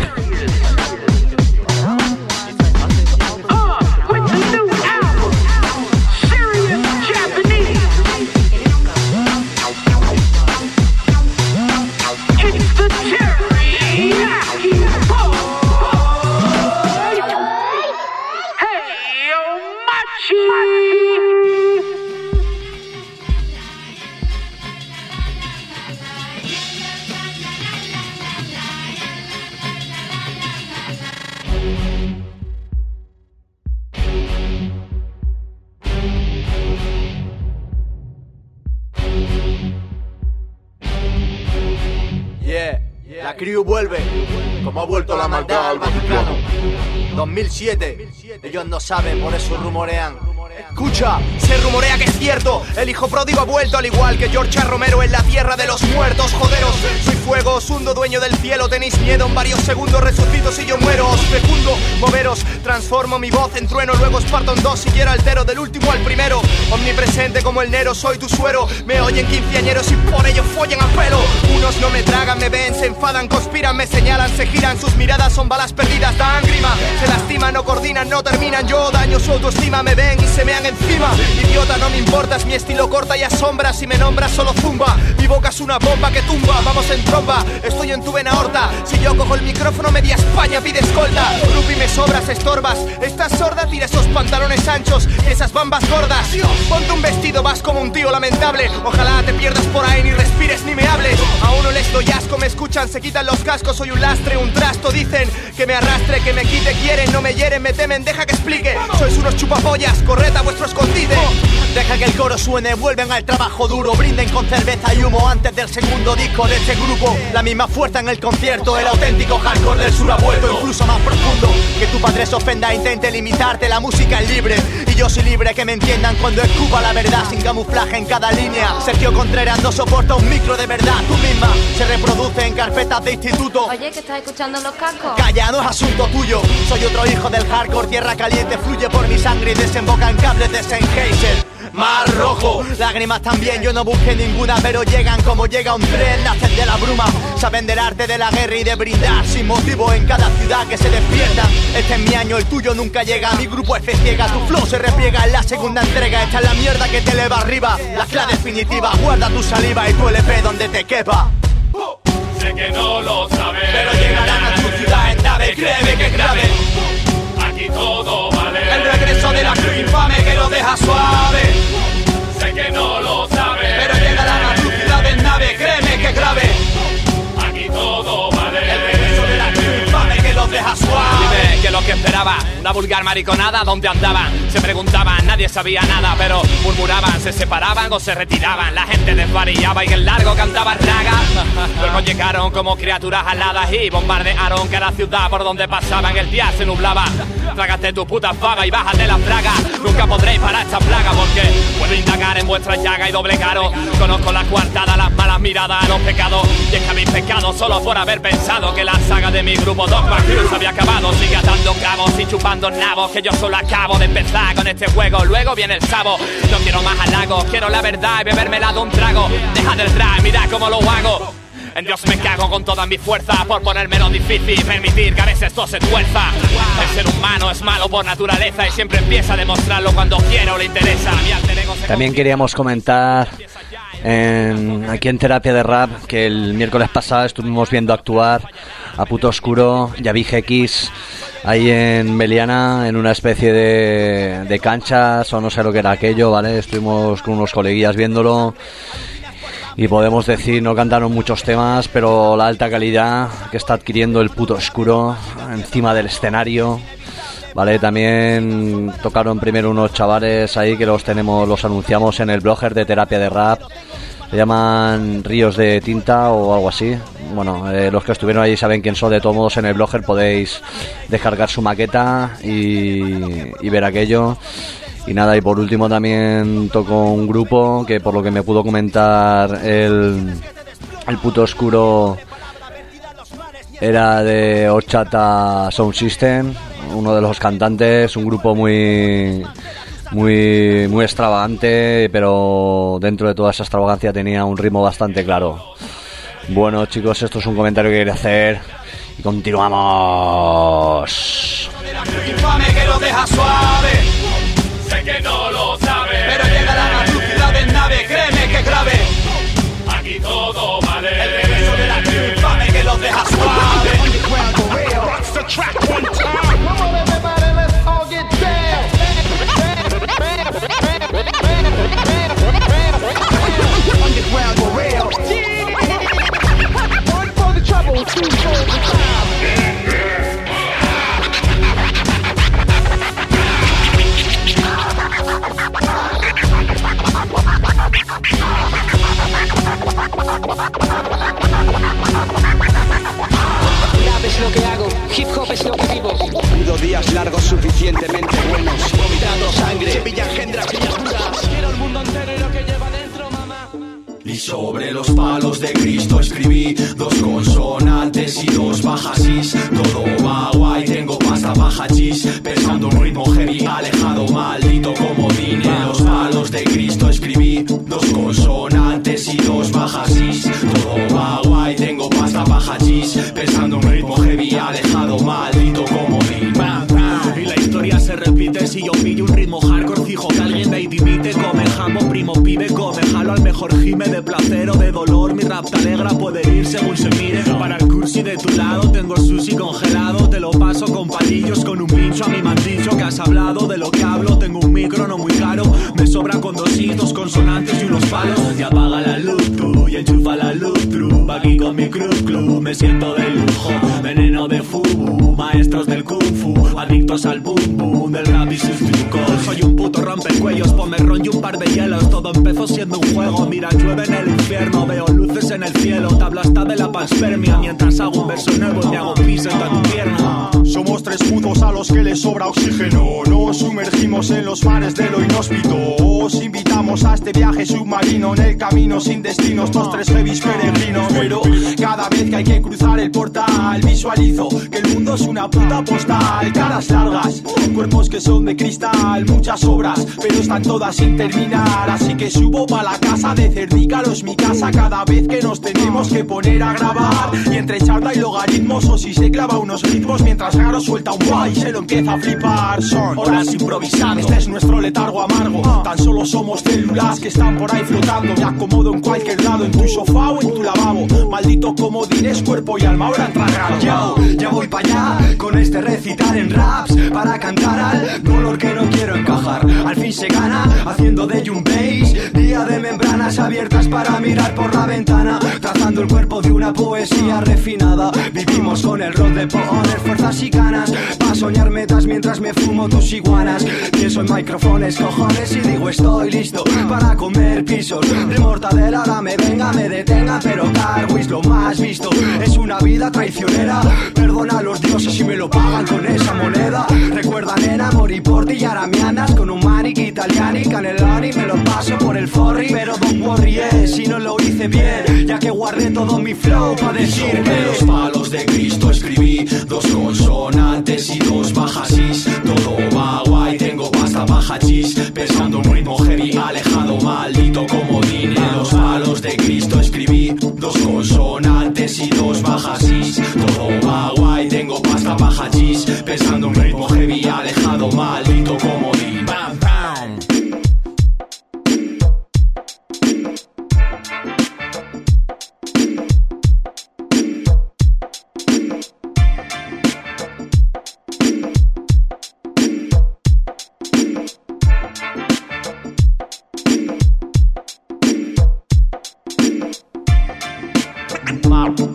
La crew vuelve, como ha vuelto la maldad al Vaticano. 2007, ellos no saben, por eso rumorean. Escucha, se rumorea que es cierto, el hijo pródigo ha vuelto, al igual que George Romero en la tierra de los muertos. Joderos, soy fuego, os hundo, dueño del cielo. Tenéis miedo, en varios segundos resucito si yo muero. Os fecundo, moveros, transformo mi voz en trueno. Luego os parto en dos y quiero altero del último al primero. Omnipresente como el Nero, soy tu suero. Me oyen quinceañeros y por ello follen a pelo. Unos no me tragan, me ven, se enfadan, conspiran, me señalan, se giran. Sus miradas son balas perdidas, dan grima. Se lastiman, no coordinan, no terminan. Yo daño su autoestima, me ven y se mean encima. Idiota, no me importas, mi estilo corta y asombra. Si me nombras solo zumba, mi boca es una bomba que tumba. Vamos en tromba, estoy en tu vena horta. Si yo cojo el micrófono, media España pide escolta. Rupi, me sobras, estorbas. Estás sorda, tira esos pantalones anchos y esas bambas gordas. Ponte un vestido, vas como un tío lamentable. Ojalá te pierdas por ahí, ni respires ni me hables. A uno les doy asco, me escuchan, se quitan los cascos. Soy un lastre, un trasto, dicen que me arrastre, que me quite. Quieren, no me hieren, me temen, deja que explique. Sois unos chupapollas, corred a vuestro escondite. Deja que el coro suene, vuelven al trabajo duro. Brinden con cerveza y humo antes del segundo disco de este grupo. La misma fuerza en el concierto, el auténtico hardcore del sur ha vuelto, incluso más profundo. Que tu padre se ofenda, intente limitarte, la música es libre. Y yo soy libre, que me entiendan cuando escupa la verdad sin camuflaje en cada línea. Sergio Contreras no soporta un micro de verdad. Tú misma se reproduce en carpetas de instituto. Oye, ¿que estás escuchando los cascos? Calla, no es asunto tuyo. Soy otro hijo del hardcore, tierra caliente fluye por mi sangre y desemboca en cables de Sennheiser. Mar rojo, lágrimas también, yo no busqué ninguna, pero llegan como llega un tren. Nacen de la bruma, saben del arte de la guerra y de brindar sin motivo en cada ciudad que se despierta. Este es mi año, el tuyo nunca llega. Mi grupo es fe ciega, tu flow se repliega en la segunda entrega. Esta es la mierda que te eleva arriba, la clave definitiva. Guarda tu saliva y tu LP donde te quepa. Sé que no lo sabes, pero llegarán a tu ciudad en nave, créeme que es grave. Aquí todo vale. El regreso de la cruz infame que lo deja suave. Sé que no lo sabes, pero llegarán a tu ciudad en nave, créeme que es grave. Aquí todo vale. El regreso de la cruz infame que los deja suave. Dime que lo que esperaba, una vulgar mariconada, ¿dónde andaban? Se preguntaban, nadie sabía nada, pero murmuraban, se separaban o se retiraban. La gente desvariaba y el largo cantaba raga. Luego llegaron como criaturas aladas y bombardearon cada ciudad por donde pasaban. El día se nublaba. Trágate tu puta fava y bájate las bragas. Nunca podréis parar esta plaga porque puedo indagar en vuestra llaga y doble caro. Conozco la coartada, las malas miradas, los pecados. Y es que habéis pecado solo por haber pensado que la saga de mi grupo Dogma Crew se había acabado. Sigue atando cabos y chupando nabos, que yo solo acabo de empezar con este juego. Luego viene el sabo. No quiero más halagos, quiero la verdad y bebérmela de un trago. Deja del rap, mira cómo lo hago. En Dios me cago con toda mi fuerza por ponérmelo difícil y permitir que a veces todo se tuerza. El ser humano es malo por naturaleza y siempre empieza a demostrarlo cuando quiere o le interesa. También queríamos comentar aquí en Terapia de Rap que el miércoles pasado estuvimos viendo actuar a Puto Oscuro y a Big X ahí en Meliana en una especie de canchas o no sé lo que era aquello, ¿vale? Estuvimos con unos coleguillas viéndolo. Y podemos decir, no cantaron muchos temas, pero la alta calidad que está adquiriendo el Puto Oscuro encima del escenario, ¿vale? También tocaron primero unos chavales ahí que los anunciamos en el blogger de Terapia de Rap. Se llaman Ríos de Tinta o algo así. Bueno, los que estuvieron allí saben quién son. De todos modos, en el blogger podéis descargar su maqueta y ver aquello. Y nada, y por último también tocó un grupo que, por lo que me pudo comentar el Puto Oscuro, era de Horchata Sound System, uno de los cantantes, un grupo muy extravagante, pero dentro de toda esa extravagancia tenía un ritmo bastante claro. Bueno, chicos, esto es un comentario que quería hacer y continuamos. Que lo deja suave. Sé que no lo sabes, pero llega la luz y la desnave, créeme que es grave. Aquí todo vale. El regreso de la crew infame que los deja suave. Underground for real. One for the trouble, two for the time. Rap es lo que hago, hip hop es lo que vivo. Pido días largos suficientemente buenos, vomitando sangre, Sevilla engendra criaturas. Quiero el mundo entero y lo que lleva dentro, mamá. Y sobre los palos de Cristo escribí 2 consonantes y 2 bajasis. Todo va guay, tengo pasta baja chis, pesando un ritmo heavy, alejado, maldito comodín. En los palos de Cristo escribí 2 consonantes y 2 bajasis. Todo va guay, tengo pasta baja chis, pesando un ritmo heavy, alejado, maldito comodín. Y la historia se repite si yo pillo un ritmo hardcore, fijo que alguien me imite. Come jamón, primo pibe, come jalo al mejor gime de placer o de dolor. Mi rap te alegra, puede ir según se mire. Para el cursi de tu lado tengo sushi congelado, te lo paso con palillos, con un pincho. A mí me han dicho que has hablado de lo que hablo. Tengo un micro no muy caro, me sobra con 2 y 2 consonantes y unos palos. Y apaga la luz tú y enchufa la luz true. Aquí con mi club, me siento de lujo. Veneno de fubu, maestros del kung fu, adictos al boom boom del rap y sus trucos. Soy un puto rompecuellos, ponme ron y un par de hielos. Todo empezó siendo un juego, mira llueve en el infierno, veo luces en el cielo, tabla hasta de la panspermia. Mientras hago un verso nuevo y me hago pis en tu pierna. Somos 3 putos a los que les sobra oxígeno. Nos sumergimos en los mares de lo inhóspito. Os invitamos a este viaje submarino, en el camino sin destinos, 2, 3 heavies peregrinos. Pero cada vez que hay que cruzar el portal, visualizo que el mundo es una puta postal. Caras largas, cuerpos que son de cristal, muchas obras, pero están todas sin terminar. Así que subo pa' la casa de Cerdícalo, es mi casa cada vez que nos tenemos que poner a grabar. Y entre charla y logaritmos, o si se clava unos ritmos, mientras Garo suelta un guay, se lo empieza a flipar. Son horas improvisando, este es nuestro letargo amargo. Tan solo somos células que están por ahí flotando. Me acomodo en cualquier lado, en tu sofá o en tu lavabo. Maldito comodines, cuerpo y alma ahora tragado. Yo ya voy pa' allá con este recitar en raps, para cantar al dolor que no quiero encajar. Al fin se gana haciendo de un bass, día de membranas abiertas para mirar por la ventana, trazando el cuerpo de una poesía refinada. Vivimos con el rol de poner fuerzas y ganas, pa' soñar metas mientras me fumo tus iguanas. Pienso en micrófonos, cojones y digo estoy listo para comer pisos de mortadela. Ahora me venga, me detenga, pero Carwis lo más visto. Es una vida traicionera, perdona a los dioses si me lo pagan con esa moneda. Recuerda nena, morí por ti y ahora me andas con un manic italiani, canelani, me lo paso por el forri. Pero don't worry, si no lo hice bien, ya que guardé todo mi flow pa' decir que sobre los palos de Cristo escribí 2 consonantes y 2 bajasis. Todo va guay, tengo pasta baja chis, pesando un ritmo heavy, alejado, maldito comodín. En los palos de Cristo escribí 2 consonantes y 2 bajasis. Todo va guay, tengo pasta baja chis, pesando un ritmo heavy, alejado, maldito comodín. Bam, bam.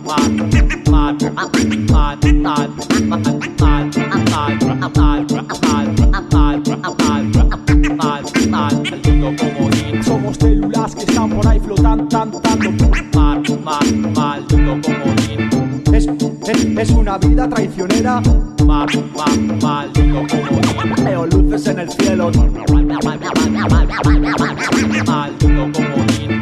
Somos células que están por ahí flotando. Maldito comodín. Es una vida traicionera. Maldito comodín. Veo luces en el cielo. Maldito comodín. Maldito comodín.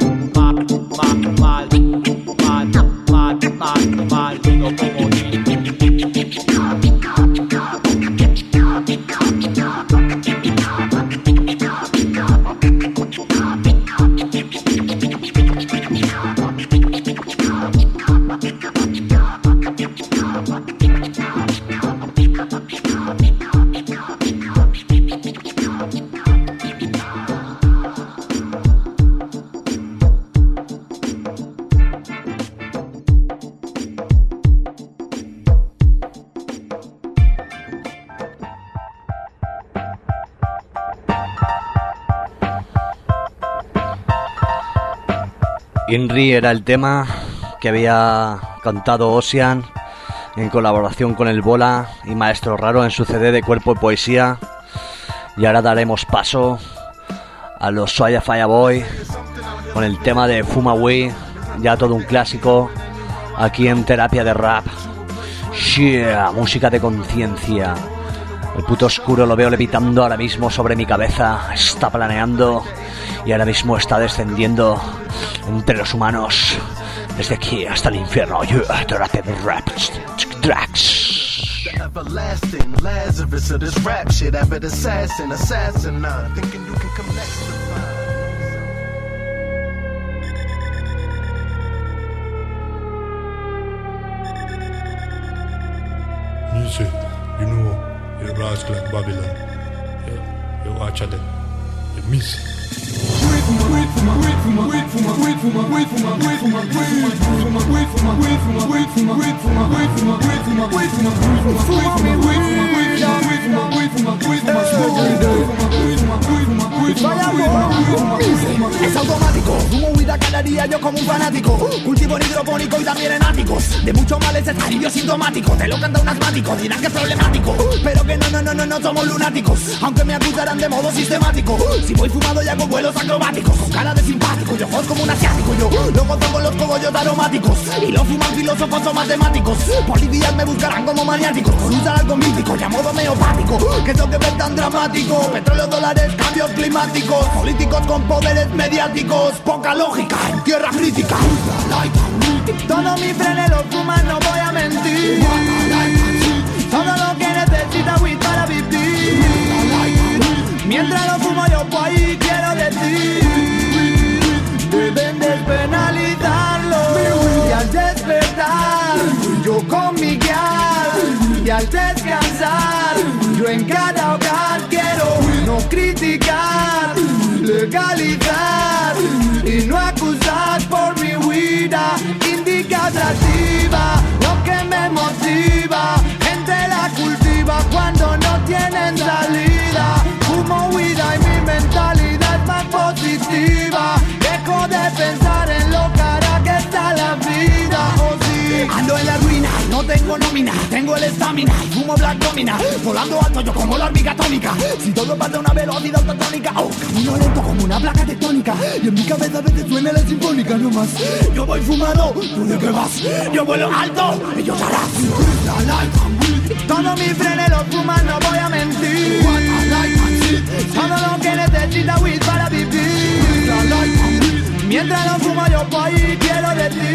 Inri era el tema que había cantado Ocean en colaboración con el Bola y Maestro Raro en su CD de Cuerpo y Poesía. Y ahora daremos paso a los Swaya Fireboy con el tema de Fuma Wee, ya todo un clásico aquí en Terapia de Rap. Yeah, música de conciencia. El puto oscuro lo veo levitando ahora mismo sobre mi cabeza, está planeando y ahora mismo está descendiendo entre los humanos, desde aquí hasta el infierno. Terapia de Rap. Tracks. The everlasting Lazarus of this rap shit, avid assassin, thinking you can come next to Music, you know, you rascal like Babylon. You watch at it. You miss. Es automático, fumo huida cada día yo como un fanático. Cultivo en hidropónico y también en áticos. De muchos males es alivio sintomático. Te lo canta un asmático, dirán que es problemático, pero que no somos lunáticos. Aunque me acusarán de modo sistemático. Si voy fumado y hago vuelos acrobáticos, con cara de simpático y ojos como un asiático. Yo lo gozo con los cogollos aromáticos y lo fuman filósofos o matemáticos. Policías me buscarán como maniáticos, con un algo mítico y a modo homeopático. ¿Qué es lo que ves tan dramático? Petróleo, dólares, cambios climáticos, políticos con poderes mediáticos, poca lógica en tierra crítica. Todo mi frene lo fuman, no voy a mentir. Todo lo que necesita weed para vivir. Mientras lo fumo yo por ahí quiero decir, deben despenalizarlo. Y al despertar, yo con mi guial. Y al descansar, yo en cada hogar quiero no criticar, legalizar y no acusar por mi huida. Indica atractiva, lo que me motiva. Gente la cultiva cuando no tienen salida. Fumo huida y mi mentalidad es más positiva. Dejo de pensar en lo cara que está la vida. Oh sí, ando en la ruina y no tengo nómina. Tengo el estamina y fumo black domina. Volando alto yo como la hormiga atómica. Si todo pasa a una velocidad autotónica, oh, camino lento como una placa tectónica. Y en mi cabeza a veces suena la sinfónica nomás. Yo voy fumado, ¿tú de qué vas? Yo vuelo alto, ellos harán. Todo mi frene lo fuman, no voy a mentir. Todo lo que necesita weed para vivir. Mientras lo fumo yo por ahí quiero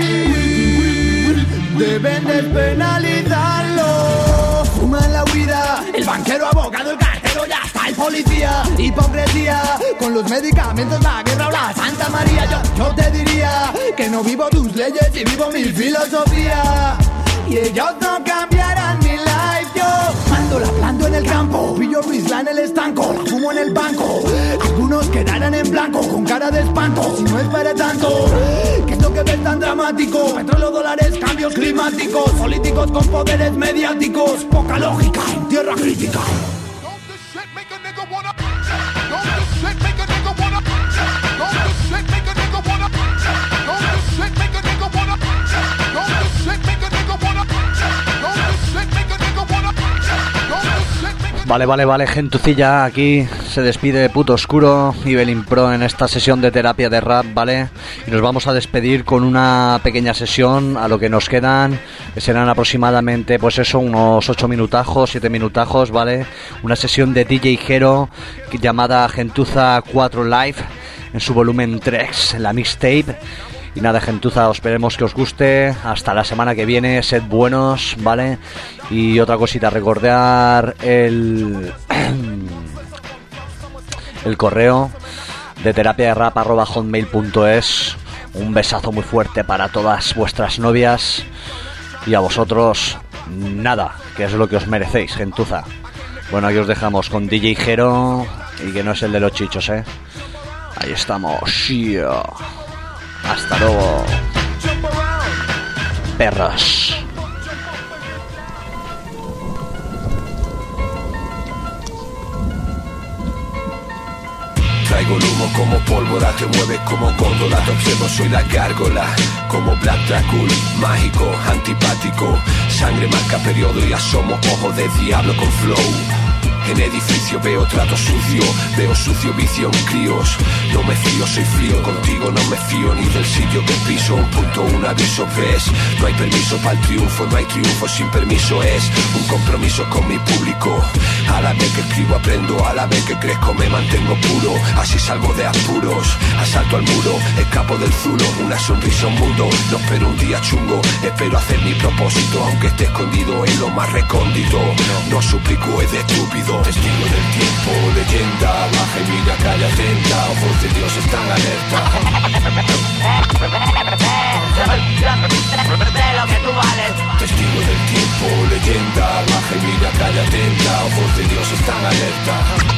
decir, deben despenalizarlo. Fuma en la huida, el banquero, abogado, el cartero, ya está el policía. Hipocresía, con los medicamentos, la guerra o la Santa María. Yo te diría que no vivo tus leyes y vivo mi filosofía. Y ellos no cambiarán mi life, yo mando la planto en el campo, pillo Rizla en el estanco, la fumo en el banco. Algunos quedarán en blanco, con cara de espanto, si no espere tanto. ¿Qué es lo que ves tan dramático? Petróleo, dólares, cambios climáticos, políticos con poderes mediáticos, poca lógica en tierra crítica. Don't Vale, gentucilla, aquí se despide Puto Oscuro y Belin Pro en esta sesión de terapia de rap, ¿vale? Y nos vamos a despedir con una pequeña sesión, a lo que nos quedan, que serán aproximadamente, pues eso, unos 8 minutajos, 7 minutajos, ¿vale? Una sesión de DJ Hero llamada Gentuza 4 Live, en su volumen 3, en la mixtape. Y nada, gentuza, esperemos que os guste. Hasta la semana que viene, sed buenos, ¿vale? Y otra cosita, recordar el correo de terapiaderrap@hotmail.es. Un besazo muy fuerte para todas vuestras novias. Y a vosotros, nada, que es lo que os merecéis, gentuza. Bueno, aquí os dejamos con DJ Hero, y que no es el de los chichos, ¿eh? Ahí estamos, yeah. Hasta luego, perros. Traigo el humo como pólvora, te mueves como góndola, te observo, soy la gárgola, como Black Dracula, mágico, antipático, sangre marca periodo y asomo, ojo de diablo con flow. En edificio veo trato sucio, veo sucio vicio en críos. No me fío, soy frío, contigo no me fío ni del sitio que piso. Un punto, un aviso, ves. No hay permiso para el triunfo, no hay triunfo sin permiso. Es un compromiso con mi público. A la vez que escribo aprendo, a la vez que crezco me mantengo puro. Así salgo de apuros, asalto al muro, escapo del zulo. Una sonrisa, un mundo, no espero un día chungo. Espero hacer mi propósito, aunque esté escondido en lo más recóndito. No suplico, es de estúpido. Testigo del tiempo, leyenda, baja y mira, calla atenta, ojos de Dios están alerta. Testigo del tiempo, leyenda, baja y mira, calla atenta, ojos de Dios están alerta.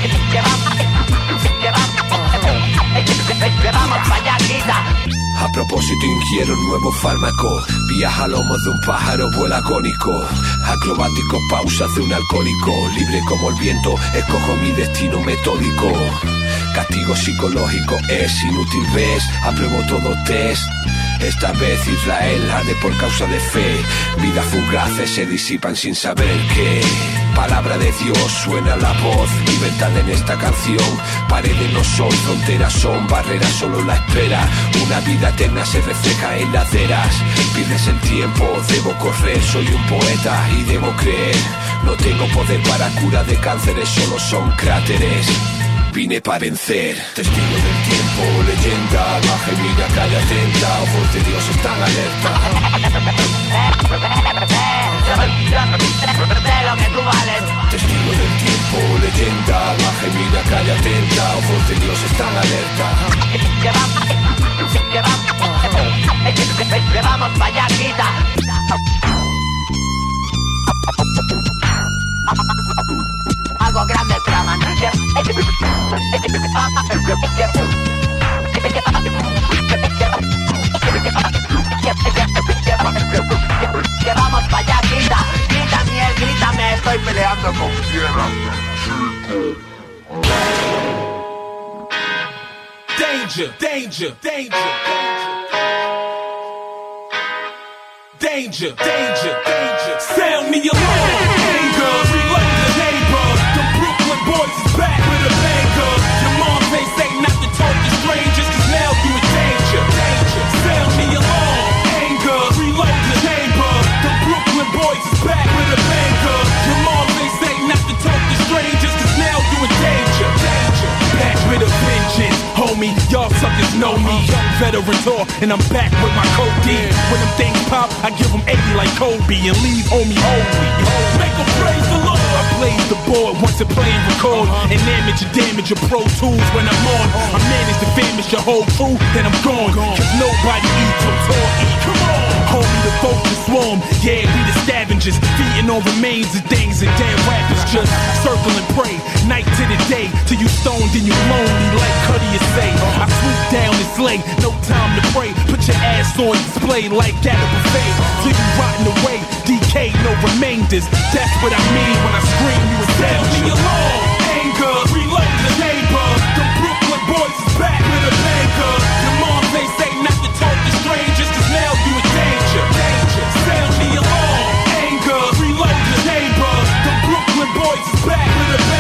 A propósito ingiero un nuevo fármaco, viaja a lomos de un pájaro, vuela agónico, acrobático, pausas de un alcohólico, libre como el viento, escojo mi destino metódico. Castigo psicológico es inútil, ves, apruebo todo test. Esta vez Israel arde por causa de fe. Vidas fugaces se disipan sin saber qué. Palabra de Dios, suena la voz. Libertad en esta canción. Paredes no son, fronteras son, barreras solo la espera. Una vida eterna se refleja en laderas. Pierdes el tiempo, debo correr. Soy un poeta y debo creer. No tengo poder para cura de cánceres, solo son cráteres. Vine para vencer. Testigo del tiempo, leyenda, baja y mira, calla atenta, ojos de Dios están alerta. Testigo del tiempo, leyenda, baja y mira, calla atenta, ojos de Dios están alerta. Que vamos pa' allá, quita. Algo grande traman. Que vamos pa' allá, grita, grita miel, grítame, estoy peleando con tierra. Danger, danger, danger, danger, danger, danger. Sound me alarm, anger, reload the neighbor. The Brooklyn boys is back with a banger. Your mom say not to talk to strangers, cause now you in danger, danger. Sound me alarm, anger, reload the neighbor. The Brooklyn boys is back with a banger. Your mom say not to talk to strangers, cause now you in danger, danger. Back with a vengeance, homie, y'all suckers know me. Young veteran tour, and I'm back with my code D. When them things pop, I give them 80 like Kobe and leave homie holy. Make them praise the Lord. I blaze the board once I play and record. And damage your Pro Tools when I'm on. I manage to famish your whole crew, then I'm gone. Cause nobody eats from Tor eat. Come on. Homie, the vultures swarm. Yeah, we the scavengers. Feeding on remains of things and dead rappers. Just circle and pray. Night to the day. Till you stoned and you lonely like Cuddy is say. I swoop down and slay. No time to pray. Put your ass on display like at a buffet. Till you rotting away. DK, no remainders. That's what I mean when I scream you a sound me along. Anger, reload the neighbor. The Brooklyn boys is back with a banger. Your mom say not to talk to strangers, cause now you in danger, danger. Sound me along. Anger, reload the neighbor. The Brooklyn boys is back with a banger.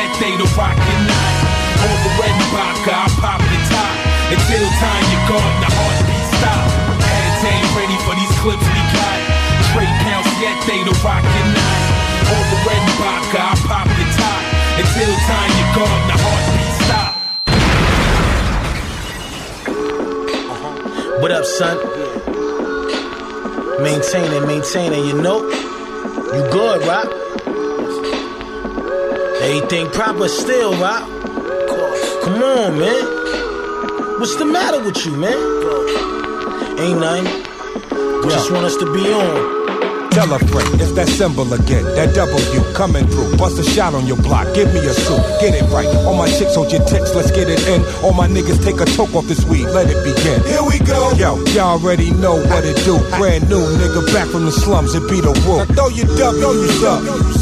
yet, they the rockin' night. On the red vodka, I pop the top. Until time you're gone, the heartbeat stop. Heads ain't ready for these clips we got. Trade pounds yet, they the rockin' night. On the red vodka, I pop the top. Until time you're gone, the heartbeat stop. What up, son? Maintaining, you know? You good, right? Everything proper still, right? Come on, man. What's the matter with you, man? Ain't nothing. Just want us to be on. Tell a friend, it's that symbol again, that W coming through. Bust a shot on your block, give me a suit, get it right. All my chicks hold your ticks, let's get it in. All my niggas take a toke off this weed, let it begin. Here we go. Yo, y'all already know what it do. Brand new nigga back from the slums, it be the woo. Now throw your W's up.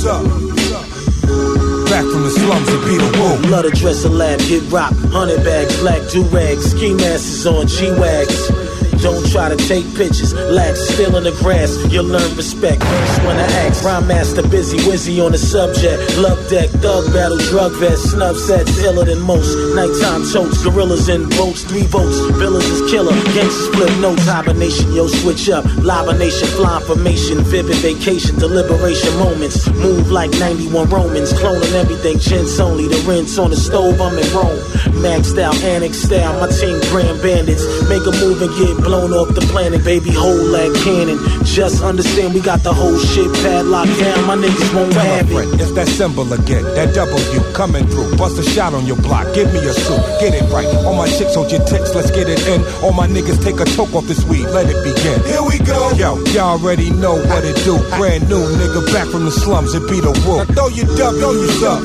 Back from the slums, it be the woo. Love to dress a lab, hit rock, 100 bags, black do-rags, ski masks on G-Wags. Don't try to take pictures, lax, still in the grass. You'll learn respect, first when I ask. Rhyme master, busy, wizzy on the subject. Love deck, thug battle, drug vest. Snub sets, iller than most. Nighttime totes, gorillas in boats. 3 votes, villas is killer. Gangsters flip notes, hibernation, yo, switch up. Libernation, fly formation, vivid vacation, deliberation moments. Move like 91 Romans, cloning everything, gents only. The rinse on the stove, I'm in Rome. Maxed out, annex style, my team grand bandits. Make a move and get blown off the planet, baby, hold like cannon. Just understand we got the whole shit padlocked down, my niggas won't have it. It's that symbol again, that W coming through. Bust a shot on your block, give me a suit, get it right. All my chicks hold your ticks, let's get it in. All my niggas take a toke off this weed, let it begin. Here we go. Yo, y'all already know what it do. Brand new nigga back from the slums, it be the woo. Now throw your W's up.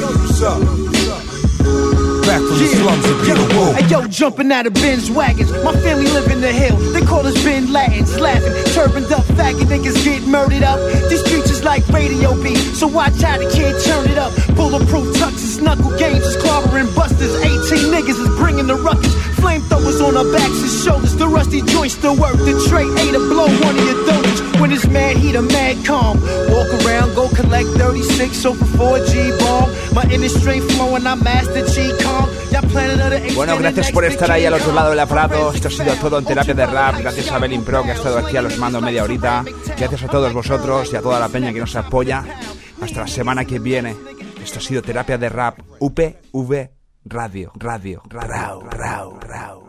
Back from the slums, it be the woo. Hey yo, jumping out of Benz wagons. My family live in the hill. They call us Ben Latins, laughing. Turbaned up, faggot niggas get murdered up. These streets is like radio beat, so watch how the kid turn it up. Bulletproof tuxes, knuckle games is clobbering busters. 18 niggas is bringing the ruckus. Flamethrowers on our backs and shoulders. The rusty joints still work. The tray ain't a blow one of your donuts. When it's mad heat, a mad calm. Walk around, go collect 36 over 4G bomb. My inner straight flowing, I master G-Con. Bueno, gracias por estar ahí al otro lado del aparato. Esto ha sido todo en Terapia de Rap. Gracias a Belin Pro, que ha estado aquí a los mandos media horita. Gracias a todos vosotros y a toda la peña que nos apoya. Hasta la semana que viene. Esto ha sido Terapia de Rap, UPV Radio.